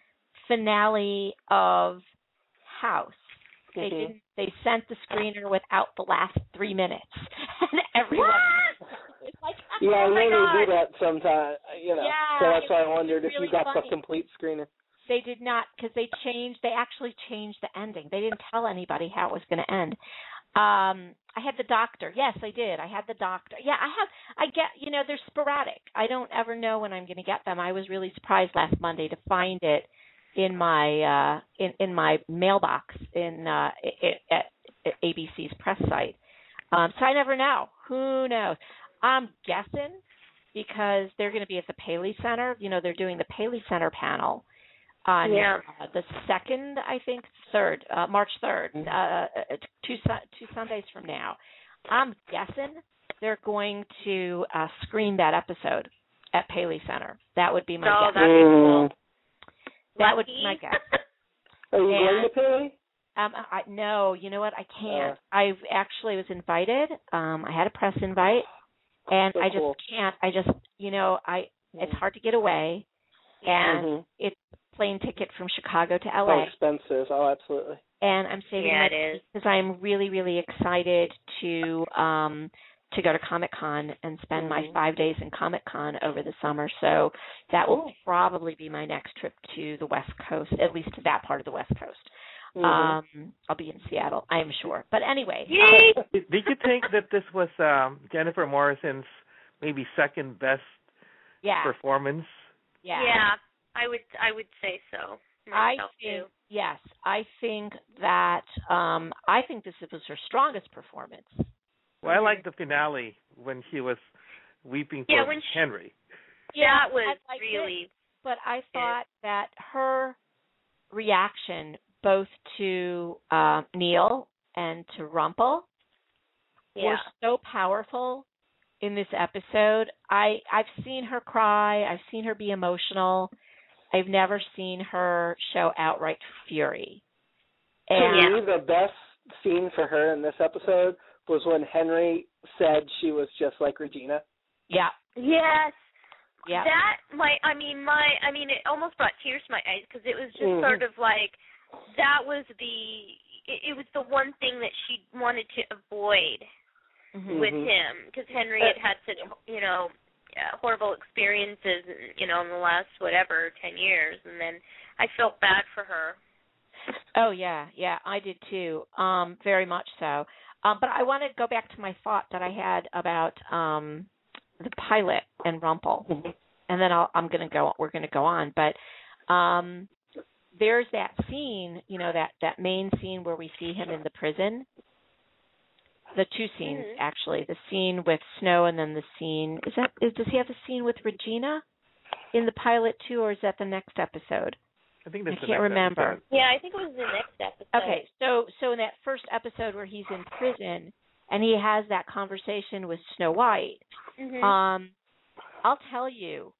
finale of House. They Mm-hmm. didn't. They sent the screener without the last three minutes, and everyone. It's like, Yeah, I oh know my they God. do that sometimes, you know. Yeah, so that's it why I was wondered if really you got funny. the complete screener. They did not, because they changed. They actually changed the ending. They didn't tell anybody how it was going to end. Um, I had the doctor. Yes, I did. I had the doctor. Yeah, I have. I get. You know, they're sporadic. I don't ever know when I'm going to get them. I was really surprised last Monday to find it in my uh, in in my mailbox in uh, at, at A B C's press site. Um, so I never know. Who knows? I'm guessing because they're going to be at the Paley Center. You know, they're doing the Paley Center panel on Yeah. uh, the second, I think, third, uh, March third, uh, two two Sundays from now. I'm guessing they're going to uh, screen that episode at Paley Center. That would be my Oh, guess. that'd be cool. That would be my guess. Are you And- going to Paley? Um, I, no, you know what? I can't. Uh, I've actually was invited. Um, I had a press invite, and So I just cool. can't. I just, you know, I. It's hard to get away, and Mhm. it's a plane ticket from Chicago to L So A. expensive. Oh, absolutely. And I'm saving Yeah, my it is. because I'm really, really excited to um to go to Comic Con and spend my Mhm. five days in Comic Con over the summer. So that will Cool. probably be my next trip to the West Coast, at least to that part of the West Coast. Mhm. Um, I'll be in Seattle, I am sure. But anyway, Yay! Did did you think that this was um, Jennifer Morrison's maybe second best yeah. performance. Yeah. Yeah, I would I would say so. I Myself think too. yes, I think that um I think this was her strongest performance. Well, I like the finale when she was weeping Yeah, for when she- Henry. Yeah, that was I liked really. it, but I thought that her reaction both to uh, Neil and to Rumpel Yeah. were so powerful in this episode. I I've seen her cry. I've seen her be emotional. I've never seen her show outright fury. To And me, the best scene for her in this episode was when Henry said she was just like Regina. yeah, Yes. yeah, That my I mean my I mean it almost brought tears to my eyes because it was just Mhm. sort of like that was the it, it was the one thing that she wanted to avoid mhm. with Mhm. him because Henry had had such you know uh, horrible experiences you know in the last whatever ten years, and then I felt bad for her. Oh yeah, yeah, I did too. Um, very much so. Um, but I want to go back to my thought that I had about um the pilot and Rumpel, Mhm. and then I'll, I'm going to go. We're going to go on, but um, there's that scene, you know, that that main scene where we see him in the prison. The two scenes Mhm. actually, the scene with Snow, and then the scene is that is, does he have a scene with Regina in the pilot too, or is that the next episode? I think I that's the can't next remember. episode. Yeah, I think it was the next episode. Okay, so so in that first episode where he's in prison and he has that conversation with Snow White, Mhm. um, I'll tell you,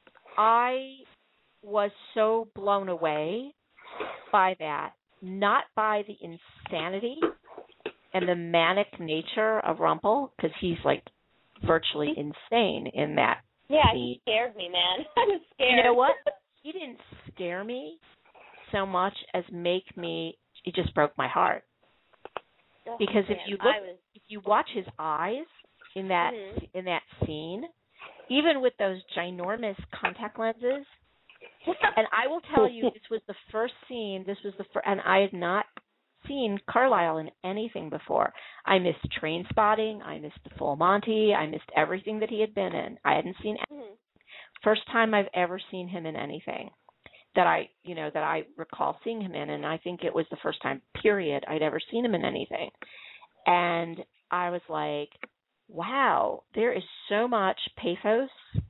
I was so blown away by that, not by the insanity and the manic nature of Rumpel, because he's like virtually insane in that Yeah, scene. he scared me, man. I was scared. You know what? He didn't scare me so much as make me. It just broke my heart. Oh, Because if man, you I look, was, if you watch his eyes in that Mhm. in that scene, even with those ginormous contact lenses, and I will tell you, this was the first scene. This was the first, and I had not seen Carlisle in anything before. I missed Train Spotting. I missed The Full Monty. I missed everything that he had been in. I hadn't seen. Mhm. First time I've ever seen him in anything that I, you know, that I recall seeing him in, and I think it was the first time, period, I'd ever seen him in anything. And I was like, wow, there is so much pathos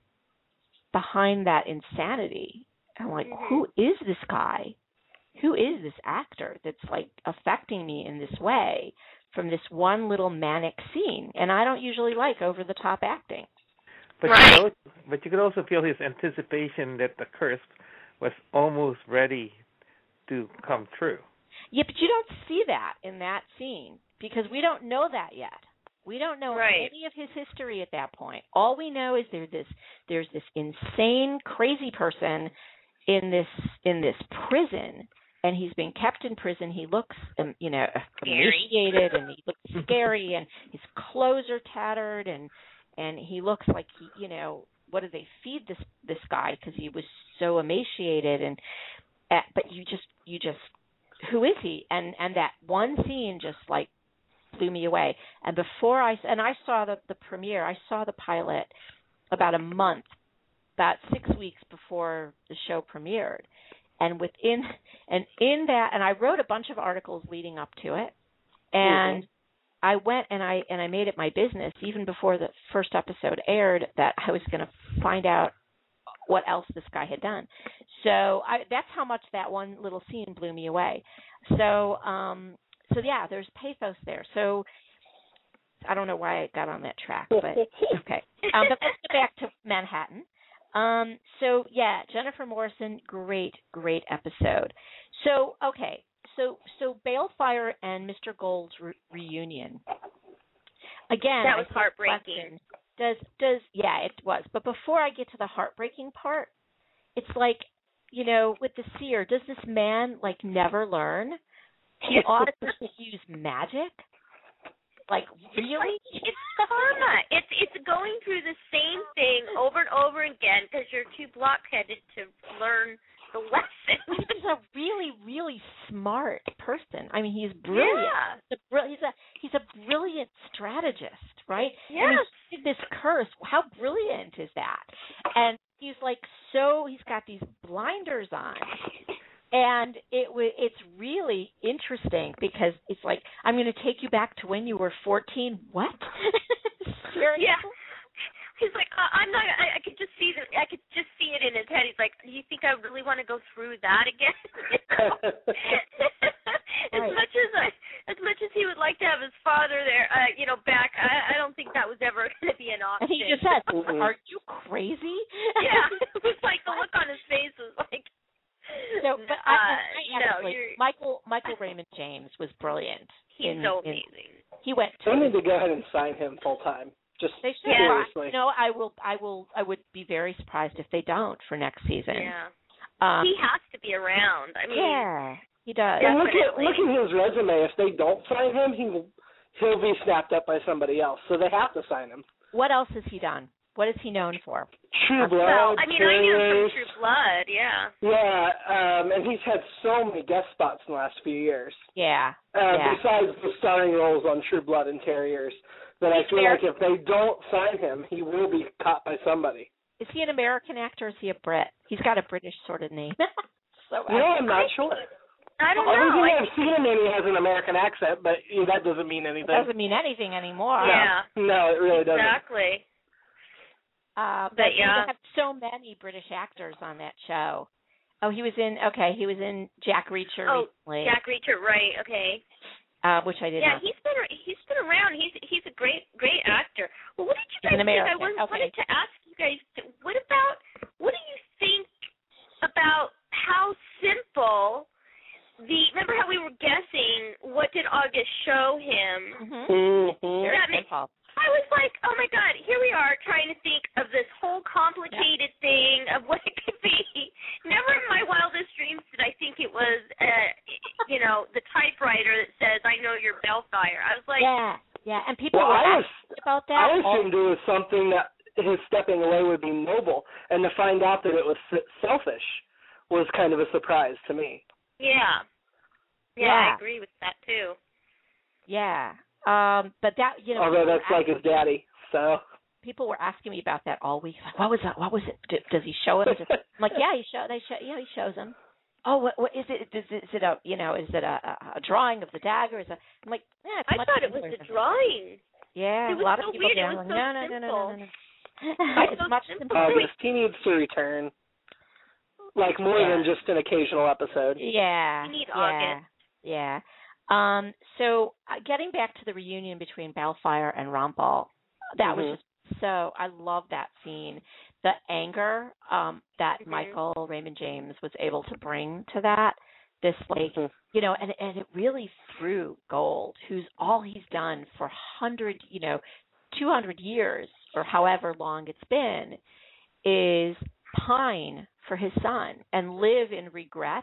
behind that insanity. I'm like, Mhm. who is this guy? Who is this actor that's like affecting me in this way from this one little manic scene? And I don't usually like over the top acting. But Right. you know, but you could also feel his anticipation that the curse was almost ready to come true. Yeah, but you don't see that in that scene because we don't know that yet. We don't know Right. any of his history at that point. All we know is there's this there's this insane, crazy person in this in this prison, and he's been kept in prison. He looks, um, you know, emaciated, and he looks scary, and his clothes are tattered, and and he looks like he, you know, what do they feed this this guy because he was so emaciated, and uh, but you just you just who is he? And and that one scene just like blew me away. And before I and I saw the the premiere, I saw the pilot about a month, about six weeks before the show premiered, and within and in that, and I wrote a bunch of articles leading up to it, and Mhm. I went and I and I made it my business even before the first episode aired that I was going to find out what else this guy had done. So I, that's how much that one little scene blew me away. So um, so yeah, there's pathos there. So I don't know why I got on that track, but okay. Um, but let's get back to Manhattan. Um, so yeah, Jennifer Morrison, great, great episode. So okay, so so Balefire and Mister Gold's re- reunion. Again, That I was think heartbreaking. question, Does does yeah, it was. But before I get to the heartbreaking part, it's like, you know, with the seer, does this man like never learn? He ought to use magic. Like really? It's karma. It's it's going through the same thing over and over again because you're too blockheaded to learn the lesson. He's a really, really smart person. I mean, he's brilliant. Yeah. He's a, brill- he's a he's a brilliant strategist, right? I mean, Yes. he's this curse. How brilliant is that? And he's like, so he's got these blinders on. And it w- it's really interesting because it's like, I'm going to take you back to when you were fourteen. What? Seriously? Yeah. He's like, uh, I'm not. I, I could just see the. I could just see it in his head. He's like, do you think I really want to go through that again? as Right. much as I, as much as he would like to have his father there, uh, you know, back. I, I don't think that was ever going to be an option. And he just said, "Are you crazy?" Yeah, it was like the look on his face was like. No, but I, uh, I no, actually, you're, Michael Michael Raymond James was brilliant. he's in, so in, amazing. he went They to. need to go ahead and sign him full time. Just They should. Yeah. seriously. You know, I will. I will. I would be very surprised if they don't for next season. Yeah, Um, he has to be around. I mean, yeah, he does. And look at Definitely. look at his resume. If they don't sign him, he will he'll be snapped up by somebody else. So they have to sign him. What else has he done? What is he known for? True Blood. well, I mean, I knew him Terriers. from True Blood. Yeah. Yeah, um, and he's had so many guest spots in the last few years. Yeah. Uh, yeah. Besides the starring roles on True Blood and Terriers, that I He's feel fair. like if they don't sign him, he will be caught by somebody. Is he an American actor or is he a Brit? He's got a British sort of name. so You know, I'm not sure. I don't Everything know. I I've seen him in, he has an American accent, but you know, that doesn't mean anything. doesn't mean anything anymore. Yeah. No, it really doesn't. Exactly. Uh, but But, yeah. we have so many British actors on that show. Oh, he was in. Okay, he was in Jack Reacher Oh, recently, Jack Reacher, right? Okay. uh, which I did Yeah, not. he's been he's been around. He's he's a great great actor. Well, what did you He's guys an think? I American. was, Okay. wanted to ask you guys. What about what do you think about how simple the? Remember how we were guessing what did August show him? Mm-hmm. Mm-hmm. Very That makes- simple. I was like, oh my God, here we are trying to think of this whole complicated thing of what it could be. Never in my wildest dreams did I think it was, uh, you know, the typewriter that says, I know you're Bellfire. I was like, Yeah, yeah, and people Well, were I was, asking about that. I all- assumed it was something that his stepping away would be noble, and to find out that it was s- selfish was kind of a surprise to me. yeah. Yeah, Yeah. I agree with that too. Yeah. Um, but that, you know, Although people that's were like his daddy, so. people were asking me about that all week. Like, what was that? What was it? D- does he show him? I'm like, yeah, he show. They show. Yeah, he shows him. Oh, what, what is it? Is it, is it a, you know, is it a, a drawing of the dagger? Is it? I'm like, yeah, it's I much thought it was simpler the than- drawing. Yeah, It a was lot so of people weird. It do. was I'm like, so no, no, no, no, no, no, no. It's it's so much simple. simpler. August, he needs to return. Like more Yeah. than just an occasional episode. Yeah. You need yeah, August. Yeah. Um, so uh, getting back to the reunion between Bellfire and Rumpel, that Mhm. was just so, I love that scene. The anger um, that Mhm. Michael Raymond James was able to bring to that, this like, Mhm. you know, and, and it really threw Gold, who's all he's done for hundred, you know, two hundred years or however long it's been, is pine for his son and live in regret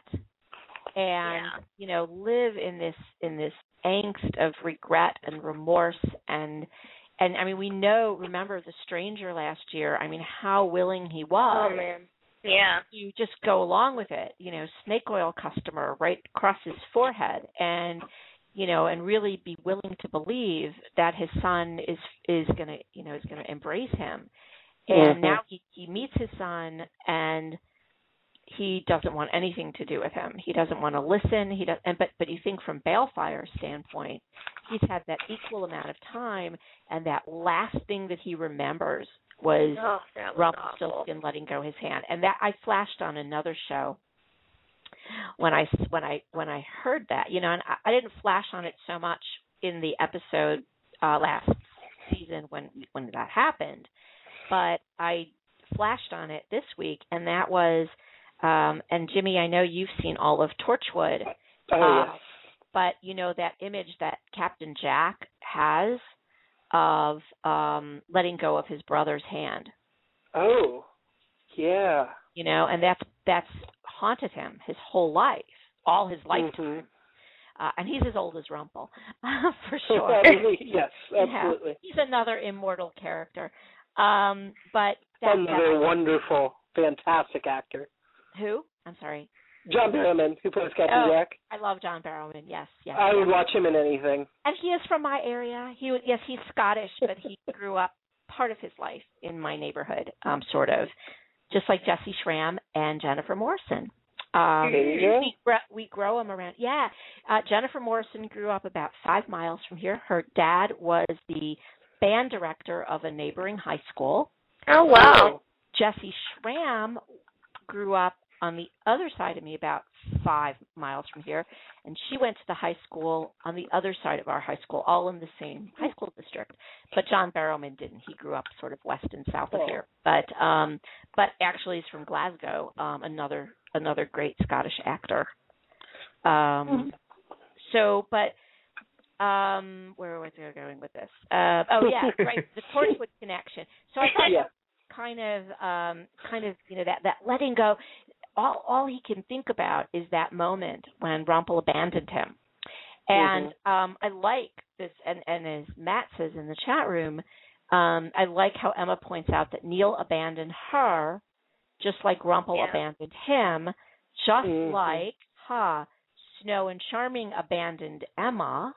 and Yeah. you know live in this in this angst of regret and remorse and and I mean we know remember The Stranger last year, I mean how willing he was Oh man. Yeah. to just go along with it, you know, snake oil customer right across his forehead, and you know, and really be willing to believe that his son is is going to, you know, is going to embrace him. And Mhm. now he he meets his son and he doesn't want anything to do with him. He doesn't want to listen. He does, and but but you think from Balefire's standpoint, he's had that equal amount of time, and that last thing that he remembers was Oh, that was awful. Rumpelstiltskin letting go his hand, and that I flashed on another show when I when I when I heard that, you know, and I, I didn't flash on it so much in the episode uh, last season when when that happened, but I flashed on it this week, and that was, um, and Jimmy, I know you've seen all of Torchwood, Oh, uh, yes. but you know that image that Captain Jack has of um, letting go of his brother's hand. Oh, yeah. You know, and that's that's haunted him his whole life, all his lifetime. Mhm. Uh, and he's as old as Rumpel, for sure. Yes, absolutely. Yeah, he's another immortal character. Um, but that, Another that, wonderful, fantastic actor. who? I'm sorry. John Barrowman, who plays Captain Oh, Jack. I love John Barrowman. Yes, yes. I would yes. watch him in anything. And he is from my area. He would, yes, he's Scottish, but he grew up part of his life in my neighborhood, um, sort of, just like Jesse Schramm and Jennifer Morrison. Um, there you go. we, grow, we grow them around. Yeah, uh, Jennifer Morrison grew up about five miles from here. Her dad was the band director of a neighboring high school. Oh, wow. Jesse Schramm grew up on the other side of me, about five miles from here, and she went to the high school on the other side of our high school, all in the same high school district. But John Barrowman didn't. He grew up sort of west and south of here. But um, but actually, he's from Glasgow. Um, another another great Scottish actor. Um, so, but um, where was I going with this? Uh, oh yeah, right, the Torchwood connection. So I thought. Yeah. Kind of, um, kind of, you know, that, that letting go. All all he can think about is that moment when Rumpel abandoned him, and mm-hmm. um, I like this. And, and as Matt says in the chat room, um, I like how Emma points out that Neil abandoned her, just like Rumpel yeah. abandoned him, just mm-hmm. like ha, Snow and Charming abandoned Emma.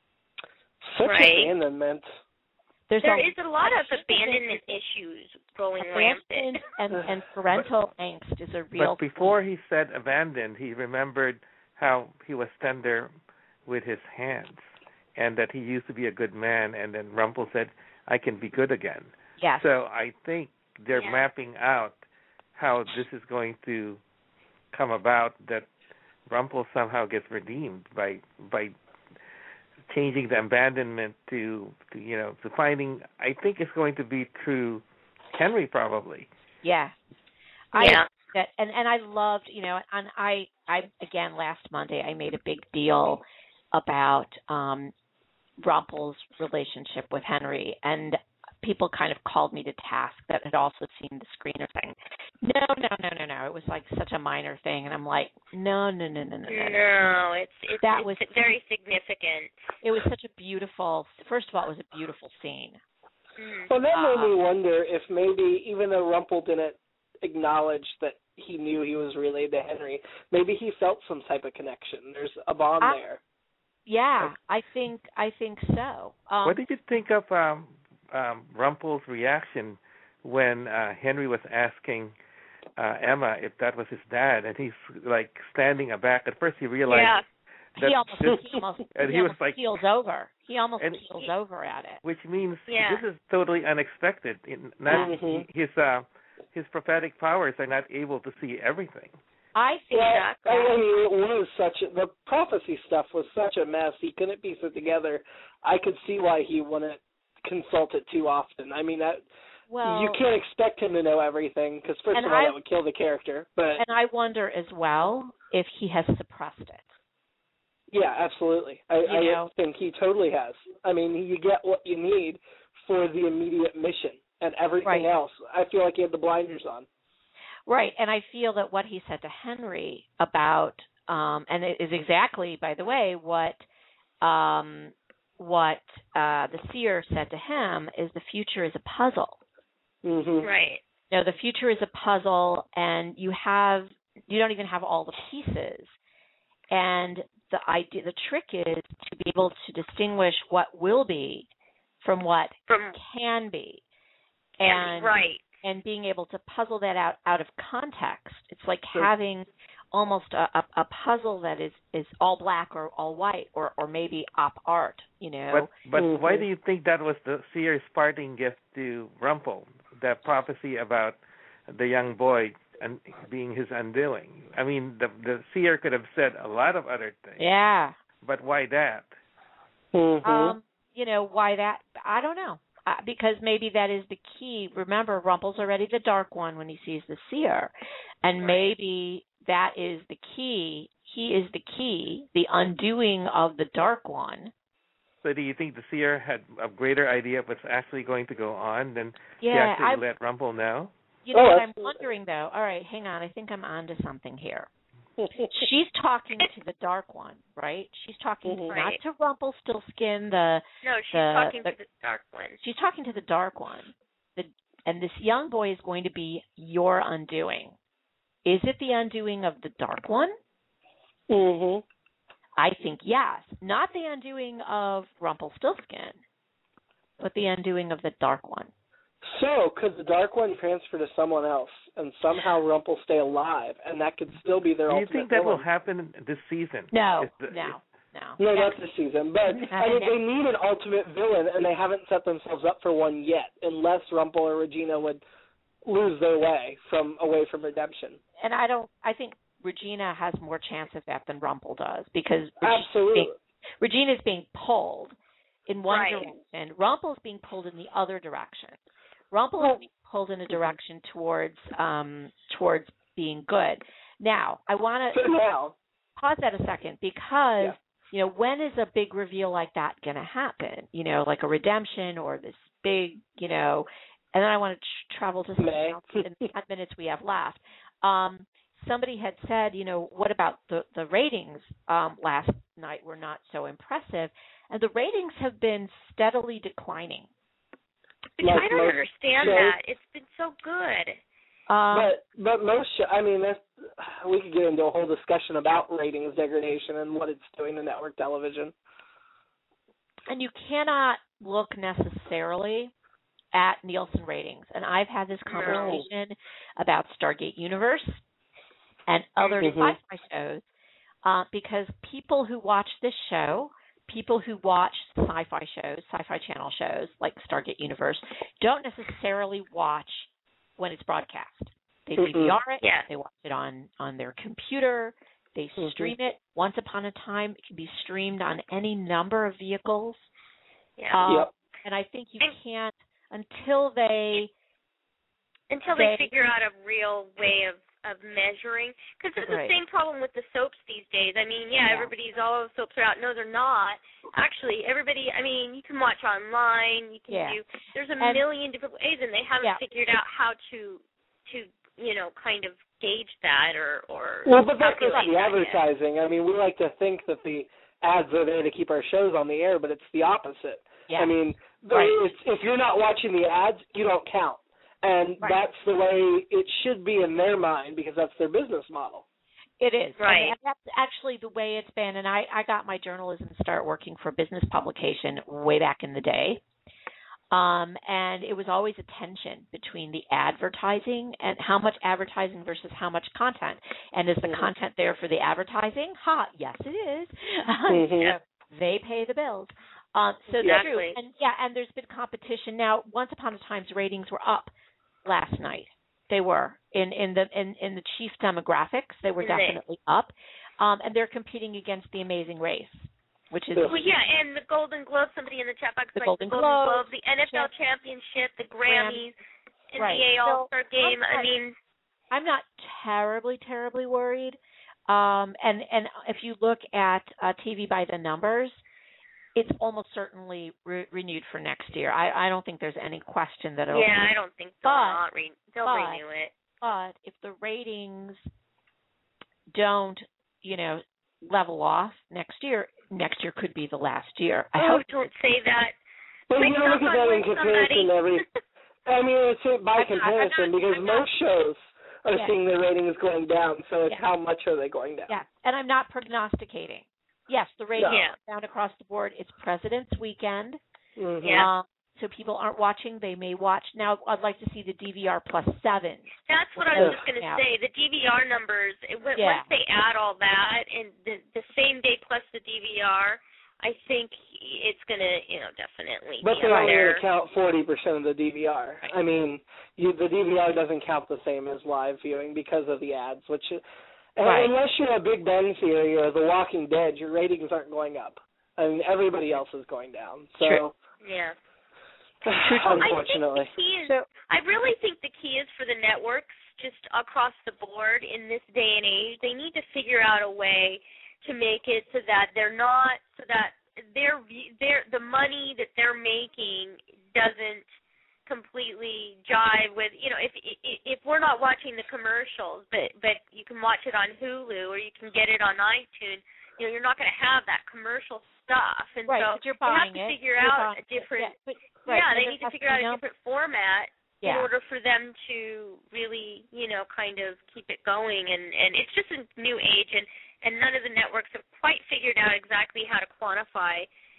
Such right. abandonment. There's there a, is a lot of abandonment issues going rampant, and, and parental but, angst is a real. But before he said abandoned, he remembered how he was tender with his hands, and that he used to be a good man. And then Rumpel said, "I can be good again." Yes. So I think they're yeah. mapping out how this is going to come about. That Rumpel somehow gets redeemed by by. changing the abandonment to, to, you know, to finding, I think it's going to be through Henry probably. Yeah. Yeah. I, that, and, and I loved, you know, and I, I, again, last Monday, I made a big deal about um, Rumpel's relationship with Henry, and people kind of called me to task that had also seen the screener thing. No, no, no, no, no. It was like such a minor thing, and I'm like, no, no, no, no, no, no. No, it's it's, that it's was very significant. It was such a beautiful. First of all, it was a beautiful scene. Mm. Well, that made uh, me wonder if maybe, even though Rumpel didn't acknowledge that he knew he was related to Henry, maybe he felt some type of connection. There's a bond I, there. Yeah, I think I think so. Um, what did you think of um, um, Rumpel's reaction when uh, Henry was asking uh, Emma if that was his dad, and he's like standing aback? At first, he realized Yeah. that he almost, this, he almost, and he he was almost like, keels over. He almost and keels he, over at it. which means Yeah. this is totally unexpected. In, not Mhm. his uh, his prophetic powers are not able to see everything. I think Well, exactly. I mean, it was such a, the prophecy stuff was such a mess. He couldn't piece it together. I could see why he wouldn't consult it too often. I mean, that well, you can't expect him to know everything because first and of all, I, that would kill the character. But and I wonder as well if he has suppressed it. yeah, absolutely. I, I know. think he totally has. I mean, you get what you need for the immediate mission, and everything Right. else, I feel like he had the blinders on. Right, and I feel that what he said to Henry about, um, and it is exactly, by the way, what um, what uh, the seer said to him is the future is a puzzle. Mm-hmm. Right. You know, the future is a puzzle, and you have you don't even have all the pieces. And the idea, the trick is to be able to distinguish what will be from what From can be, and, and right. and being able to puzzle that out out of context. It's like Sure. having almost a, a, a puzzle that is, is all black or all white, or, or maybe op art, you know. But but Mhm. why do you think that was the seer's parting gift to Rumpel? That prophecy about the young boy and being his undoing. I mean, the the seer could have said a lot of other things. Yeah. But why that? Mm-hmm. Um, you know, why that? I don't know. Uh, because maybe that is the key. Remember, Rumpel's already the dark one when he sees the seer. And Right. maybe that is the key. He is the key, the undoing of the dark one. So do you think the seer had a greater idea of what's actually going to go on than he Yeah, actually I, let Rumpel know? you know Oh, what I'm absolutely. wondering, though? All right, hang on. I think I'm onto something here. She's talking to the dark one, right? She's talking Mhm. not Right. to Rumpelstiltskin, the No, she's the- talking the- to the dark one. she's talking to the dark one. The, and this young boy is going to be your undoing. Is it the undoing of the dark one? Mm-hmm. I think yes. Not the undoing of Rumpelstiltskin, but the undoing of the dark one. So, could the Dark One transfer to someone else and somehow Rumple stay alive, and that could still be their Do you ultimate think that villain? will happen this season? No, Is the- no, no. No, Next- not this season. But I mean, they need an ultimate villain, and they haven't set themselves up for one yet, unless Rumple or Regina would lose their way from away from redemption. And I don't. I think Regina has more chance of that than Rumple does because Absolutely. Being, Regina's being pulled in one Right. direction. Rumple's being pulled in the other direction. Rumple Well- is being pulled in a direction towards um, towards being good. Now, I want So to now, pause that a second because Yeah. you know when is a big reveal like that going to happen? You know, like a redemption or this big, you know. And then I want to tr- travel to something May. else in the ten minutes we have left. Um, somebody had said, you know, what about the the ratings um, last night were not so impressive, and the ratings have been steadily declining. Which Like I don't most understand shows. that. It's been so good. Um, but but most, sh- I mean, that's, we could get into a whole discussion about ratings degradation and what it's doing to network television. and you cannot look necessarily at Nielsen ratings. And I've had this conversation about Stargate Universe and other Mhm. sci-fi shows uh, because people who watch this show, people who watch sci-fi shows, sci-fi channel shows like Stargate Universe, don't necessarily watch when it's broadcast. They Mm-mm. D V R it, Yeah. they watch it on, on their computer, they Mhm. stream it. Once upon a time, it can be streamed on any number of vehicles. Yeah. Um, Yep. And I think you And- can't until they Until they, they- figure out a real way of of measuring, because it's Right. the same problem with the soaps these days. I mean, yeah, Yeah. everybody's all soaps are out. No, they're not. Actually, everybody. I mean, you can watch online. You can Yeah. do. There's a And- million different ways, and they haven't Yeah. figured out how to to you know kind of gauge that or or. Well, but that's just calculate the that yet. advertising. I mean, we like to think that the ads are there to keep our shows on the air, but it's the opposite. yeah. I mean, Right. it's, if you're not watching the ads, you don't count. And Right. that's the way it should be in their mind because that's their business model. It is. Right. And that's actually the way it's been. And I, I got my journalism start working for a business publication way back in the day. Um, and it was always a tension between the advertising and how much advertising versus how much content. And is the Mhm. content there for the advertising? Ha, yes, it is. Mhm. So they pay the bills. Um, so that's Exactly. true. And yeah, and there's been competition now. Once upon a time's ratings were up last night. They were in in the in, in the chief demographics. They were And they- definitely up, um, and they're competing against The Amazing Race, which is Yeah. Well, yeah, and the Golden Globe. Somebody in the chat box The like Golden the Golden Globes, Globe, the N F L Champ- Championship, the Grammys, Right. N B A So, All Star Game. I'm I not- mean, I'm not terribly terribly worried. Um, and and if you look at uh, T V by the numbers, it's almost certainly re- renewed for next year. I, I don't think there's any question that it'll. yeah, I don't think they'll But- not re- they'll but- renew it. But if the ratings don't, you know, level off next year, next year could be the last year. I Oh, hope. don't say that. But you Like, gotta look knock at on that in wood, comparison to somebody. every. I mean, it's it by I'm not- I'm comparison not- because I'm not- most shows are Yeah. seeing their ratings going down. So it's Yeah. how much are they going down? Yeah, and I'm not prognosticating. Yes, the ratings Yeah. are down across the board. It's President's Weekend. Mhm. Yeah. Um, so people aren't watching. They may watch. Now, I'd like to see the D V R plus sevens. That's what I was Yeah. just going to Yeah. say. The D V R numbers, it, when, Yeah. once they add all that and the, the same day plus the D V R, I think it's going to, you know, definitely But be they up only there. count forty percent of the D V R. Right. I mean, you, the D V R doesn't count the same as live viewing because of the ads, which, and Right. unless you're a Big Bang Theory or The Walking Dead, your ratings aren't going up. I mean, everybody else is going down. So, True. Yeah. unfortunately. I think the key is, So- I really think the key is for the networks, just across the board in this day and age, they need to figure out a way to make it so that they're not, so that their their the money that they're making doesn't completely jive with, you know, if if we're not watching the commercials, but but you can watch it on Hulu or you can get it on iTunes, you know, you're not going to have that commercial stuff, and Right, so but you're they have buying to it. figure You're out buying a it. different. Yeah, but, right, Yeah, and they there need to has figure out be a no- different format in Yeah. order for them to really, you know, kind of keep it going. And, and it's just a new age, and, and none of the networks have quite figured out exactly how to quantify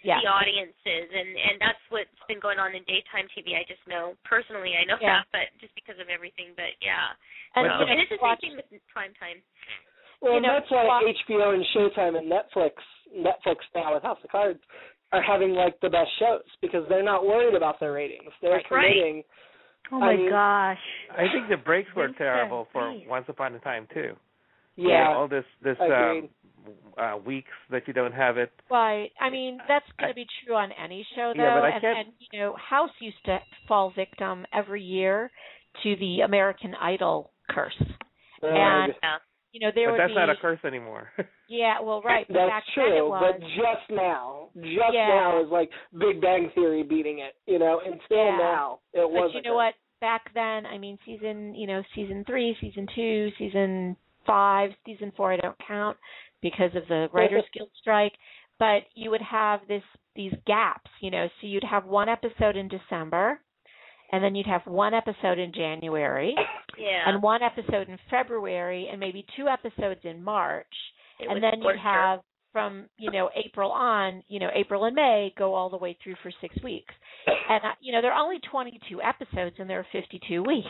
Yeah. the audiences, and and that's what's been going on in daytime T V. I just know personally, I know Yeah. that, but just because of everything. But yeah, And, so, you know, and it's the watch, same thing with prime time. Well, you know, that's why watch, H B O and Showtime and Netflix, Netflix now with House of Cards, are having like the best shows because they're not worried about their ratings. They're Right. committing. Oh my I mean, gosh. I think the breaks were Winter, terrible for please. Once Upon a Time too. Yeah. You know, all this this Agreed. um, uh, weeks that you don't have it. right. I mean, that's going I- to be true on any show, though. Yeah, but I and, can't- and, you know, House used to fall victim every year to the American Idol curse. Uh, And, Yeah. you know, there But would that's be. not a curse anymore. Yeah, well, right. But That's back then it true, was. but just now, just Yeah. now is like Big Bang Theory beating it. You know, until Yeah. now it But wasn't. you know what? Back then, I mean, season, you know, season three, season two, season five, season four, I don't count because of the Writers Guild strike. But you would have this these gaps, you know. So you'd have one episode in December, and then you'd have one episode in January, Yeah. and one episode in February, and maybe two episodes in March, It and was then you'd torture. have from you know April on, you know April and May go all the way through for six weeks, and uh, you know there are only twenty-two episodes and there are fifty-two weeks,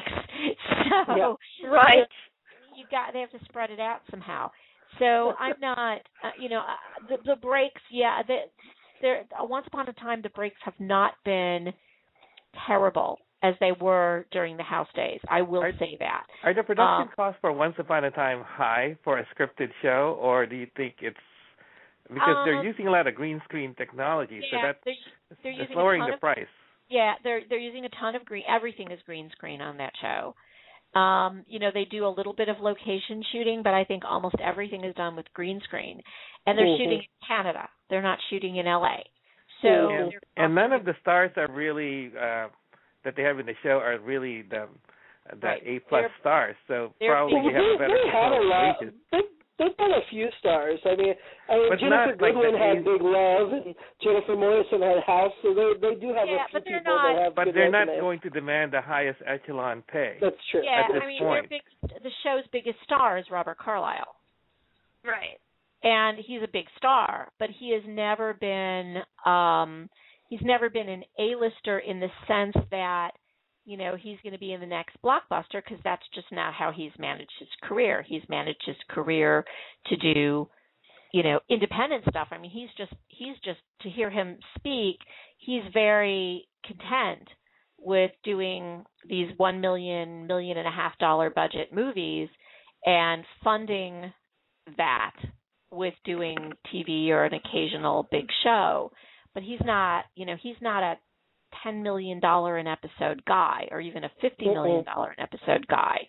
so Yeah. Right. you got they have to spread it out somehow. So I'm not, uh, you know, uh, the the breaks, yeah, the, there. Once upon a time, the breaks have not been terrible as they were during the House days. I will Are- say that. Are the production Um, costs for Once Upon a Time high for a scripted show, or do you think it's because they're Um, using a lot of green screen technology, so Yeah, that they're, they're that's using a lowering ton the of price? Yeah, they're they're using a ton of green. Everything is green screen on that show. Um, you know, they do a little bit of location shooting, but I think almost everything is done with green screen. And they're Mhm. shooting in Canada. They're not shooting in L A. So Mhm. And, they're and none of constantly- the stars are really uh, that they have in the show are really the the Right. A plus They're- stars. So they're probably Well, you have a they, better they had a control of lot. wages. They, they've done a few stars. I mean, I mean But Jennifer not like Goodwin the had A- Big Love, and Jennifer Morrison had House, so they they do have Yeah, a few but they're people not- that have But good they're not resumes. going to demand the highest echelon pay. That's true. Yeah, at this I mean, point. their big, the show's biggest star is Robert Carlyle. Right. And he's a big star, but he has never been um he's never been an A-lister in the sense that you know he's going to be in the next blockbuster, because that's just not how he's managed his career. He's managed his career to do you know independent stuff. I mean, he's just he's just to hear him speak, he's very content with doing these one million million and a half dollar budget movies and funding that with doing T V or an occasional big show. But he's not, you know, he's not a ten million dollars an episode guy or even a fifty million dollars an episode guy.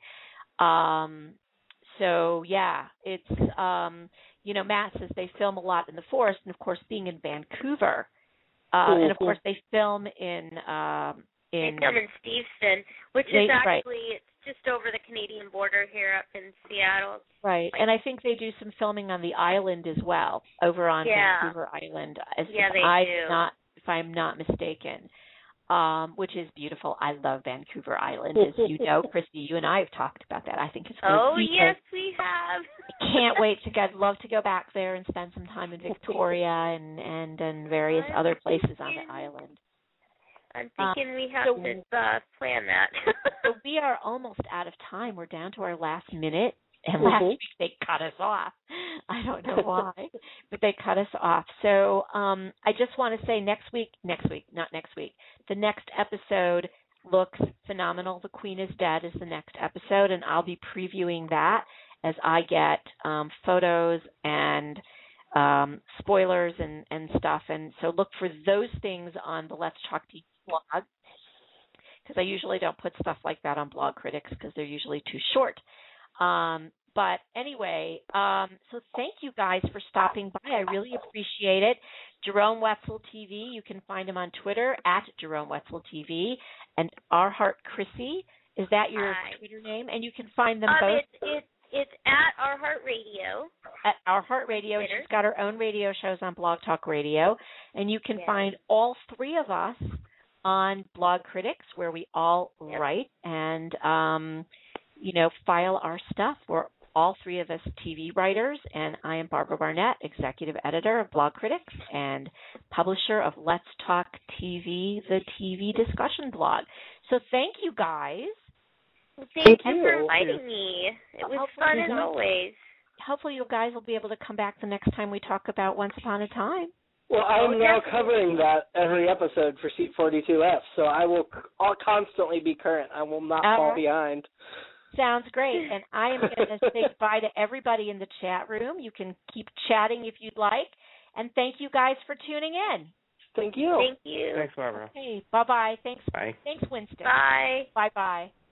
Um, so, yeah, it's, um, you know, Matt says they film a lot in the forest. And, of course, being in Vancouver. Uh, and, of course, they film in... Um, They in film in Steveston, which They- is right. actually it's just over the Canadian border here up in Seattle. Right. And I think they do some filming on the island as well, over on Yeah. Vancouver Island. As Yeah, if they I'm do. Not, if I'm not mistaken, um, which is beautiful. I love Vancouver Island, as you know, Christy. You and I have talked about that. I think it's going Oh to be yes, we have. Can't wait to go. I'd love to go back there and spend some time in Victoria and and and various I'm other places on thinking- the island. I'm thinking we have so- to uh, plan that. So we are almost out of time. We're down to our last minute. And last Mhm. week they cut us off. I don't know why, but they cut us off. So um, I just want to say next week, next week, not next week, the next episode looks phenomenal. The Queen is Dead is the next episode, and I'll be previewing that as I get um, photos and um, spoilers and, and stuff. And so look for those things on the Let's Talk T V blog, because I usually don't put stuff like that on Blog Critics because they're usually too short. Um, but anyway, um, so thank you guys for stopping by. I really appreciate it. Jerome Wetzel T V, you can find him on Twitter at Jerome Wetzel T V, and Our Heart Chrissy, is that your Hi. Twitter name? And you can find them um, both it's it's it's at Our Heart Radio. at Our Heart Radio. Twitter. She's got her own radio shows on Blog Talk Radio, and you can Yes. find all three of us on Blog Critics, where we all Yep. write and um, you know file our stuff. We're all three of us T V writers, and I am Barbara Barnett, executive editor of Blog Critics and publisher of Let's Talk T V, the T V discussion blog. So thank you guys. Thank, Thank you you. for inviting me. It was Hopefully fun you as don't- always. Hopefully you guys will be able to come back the next time we talk about Once Upon a Time. Well, I am Oh, now definitely. covering that every episode for Seat forty-two F, so I will c- I'll constantly be current. I will not All fall right. behind. Sounds great. And I am going to say goodbye to everybody in the chat room. You can keep chatting if you'd like. And thank you guys for tuning in. Thank you. Thank you. Thanks, Barbara. Okay, bye-bye. Thanks, Bye. thanks, Winston. Bye. Bye-bye.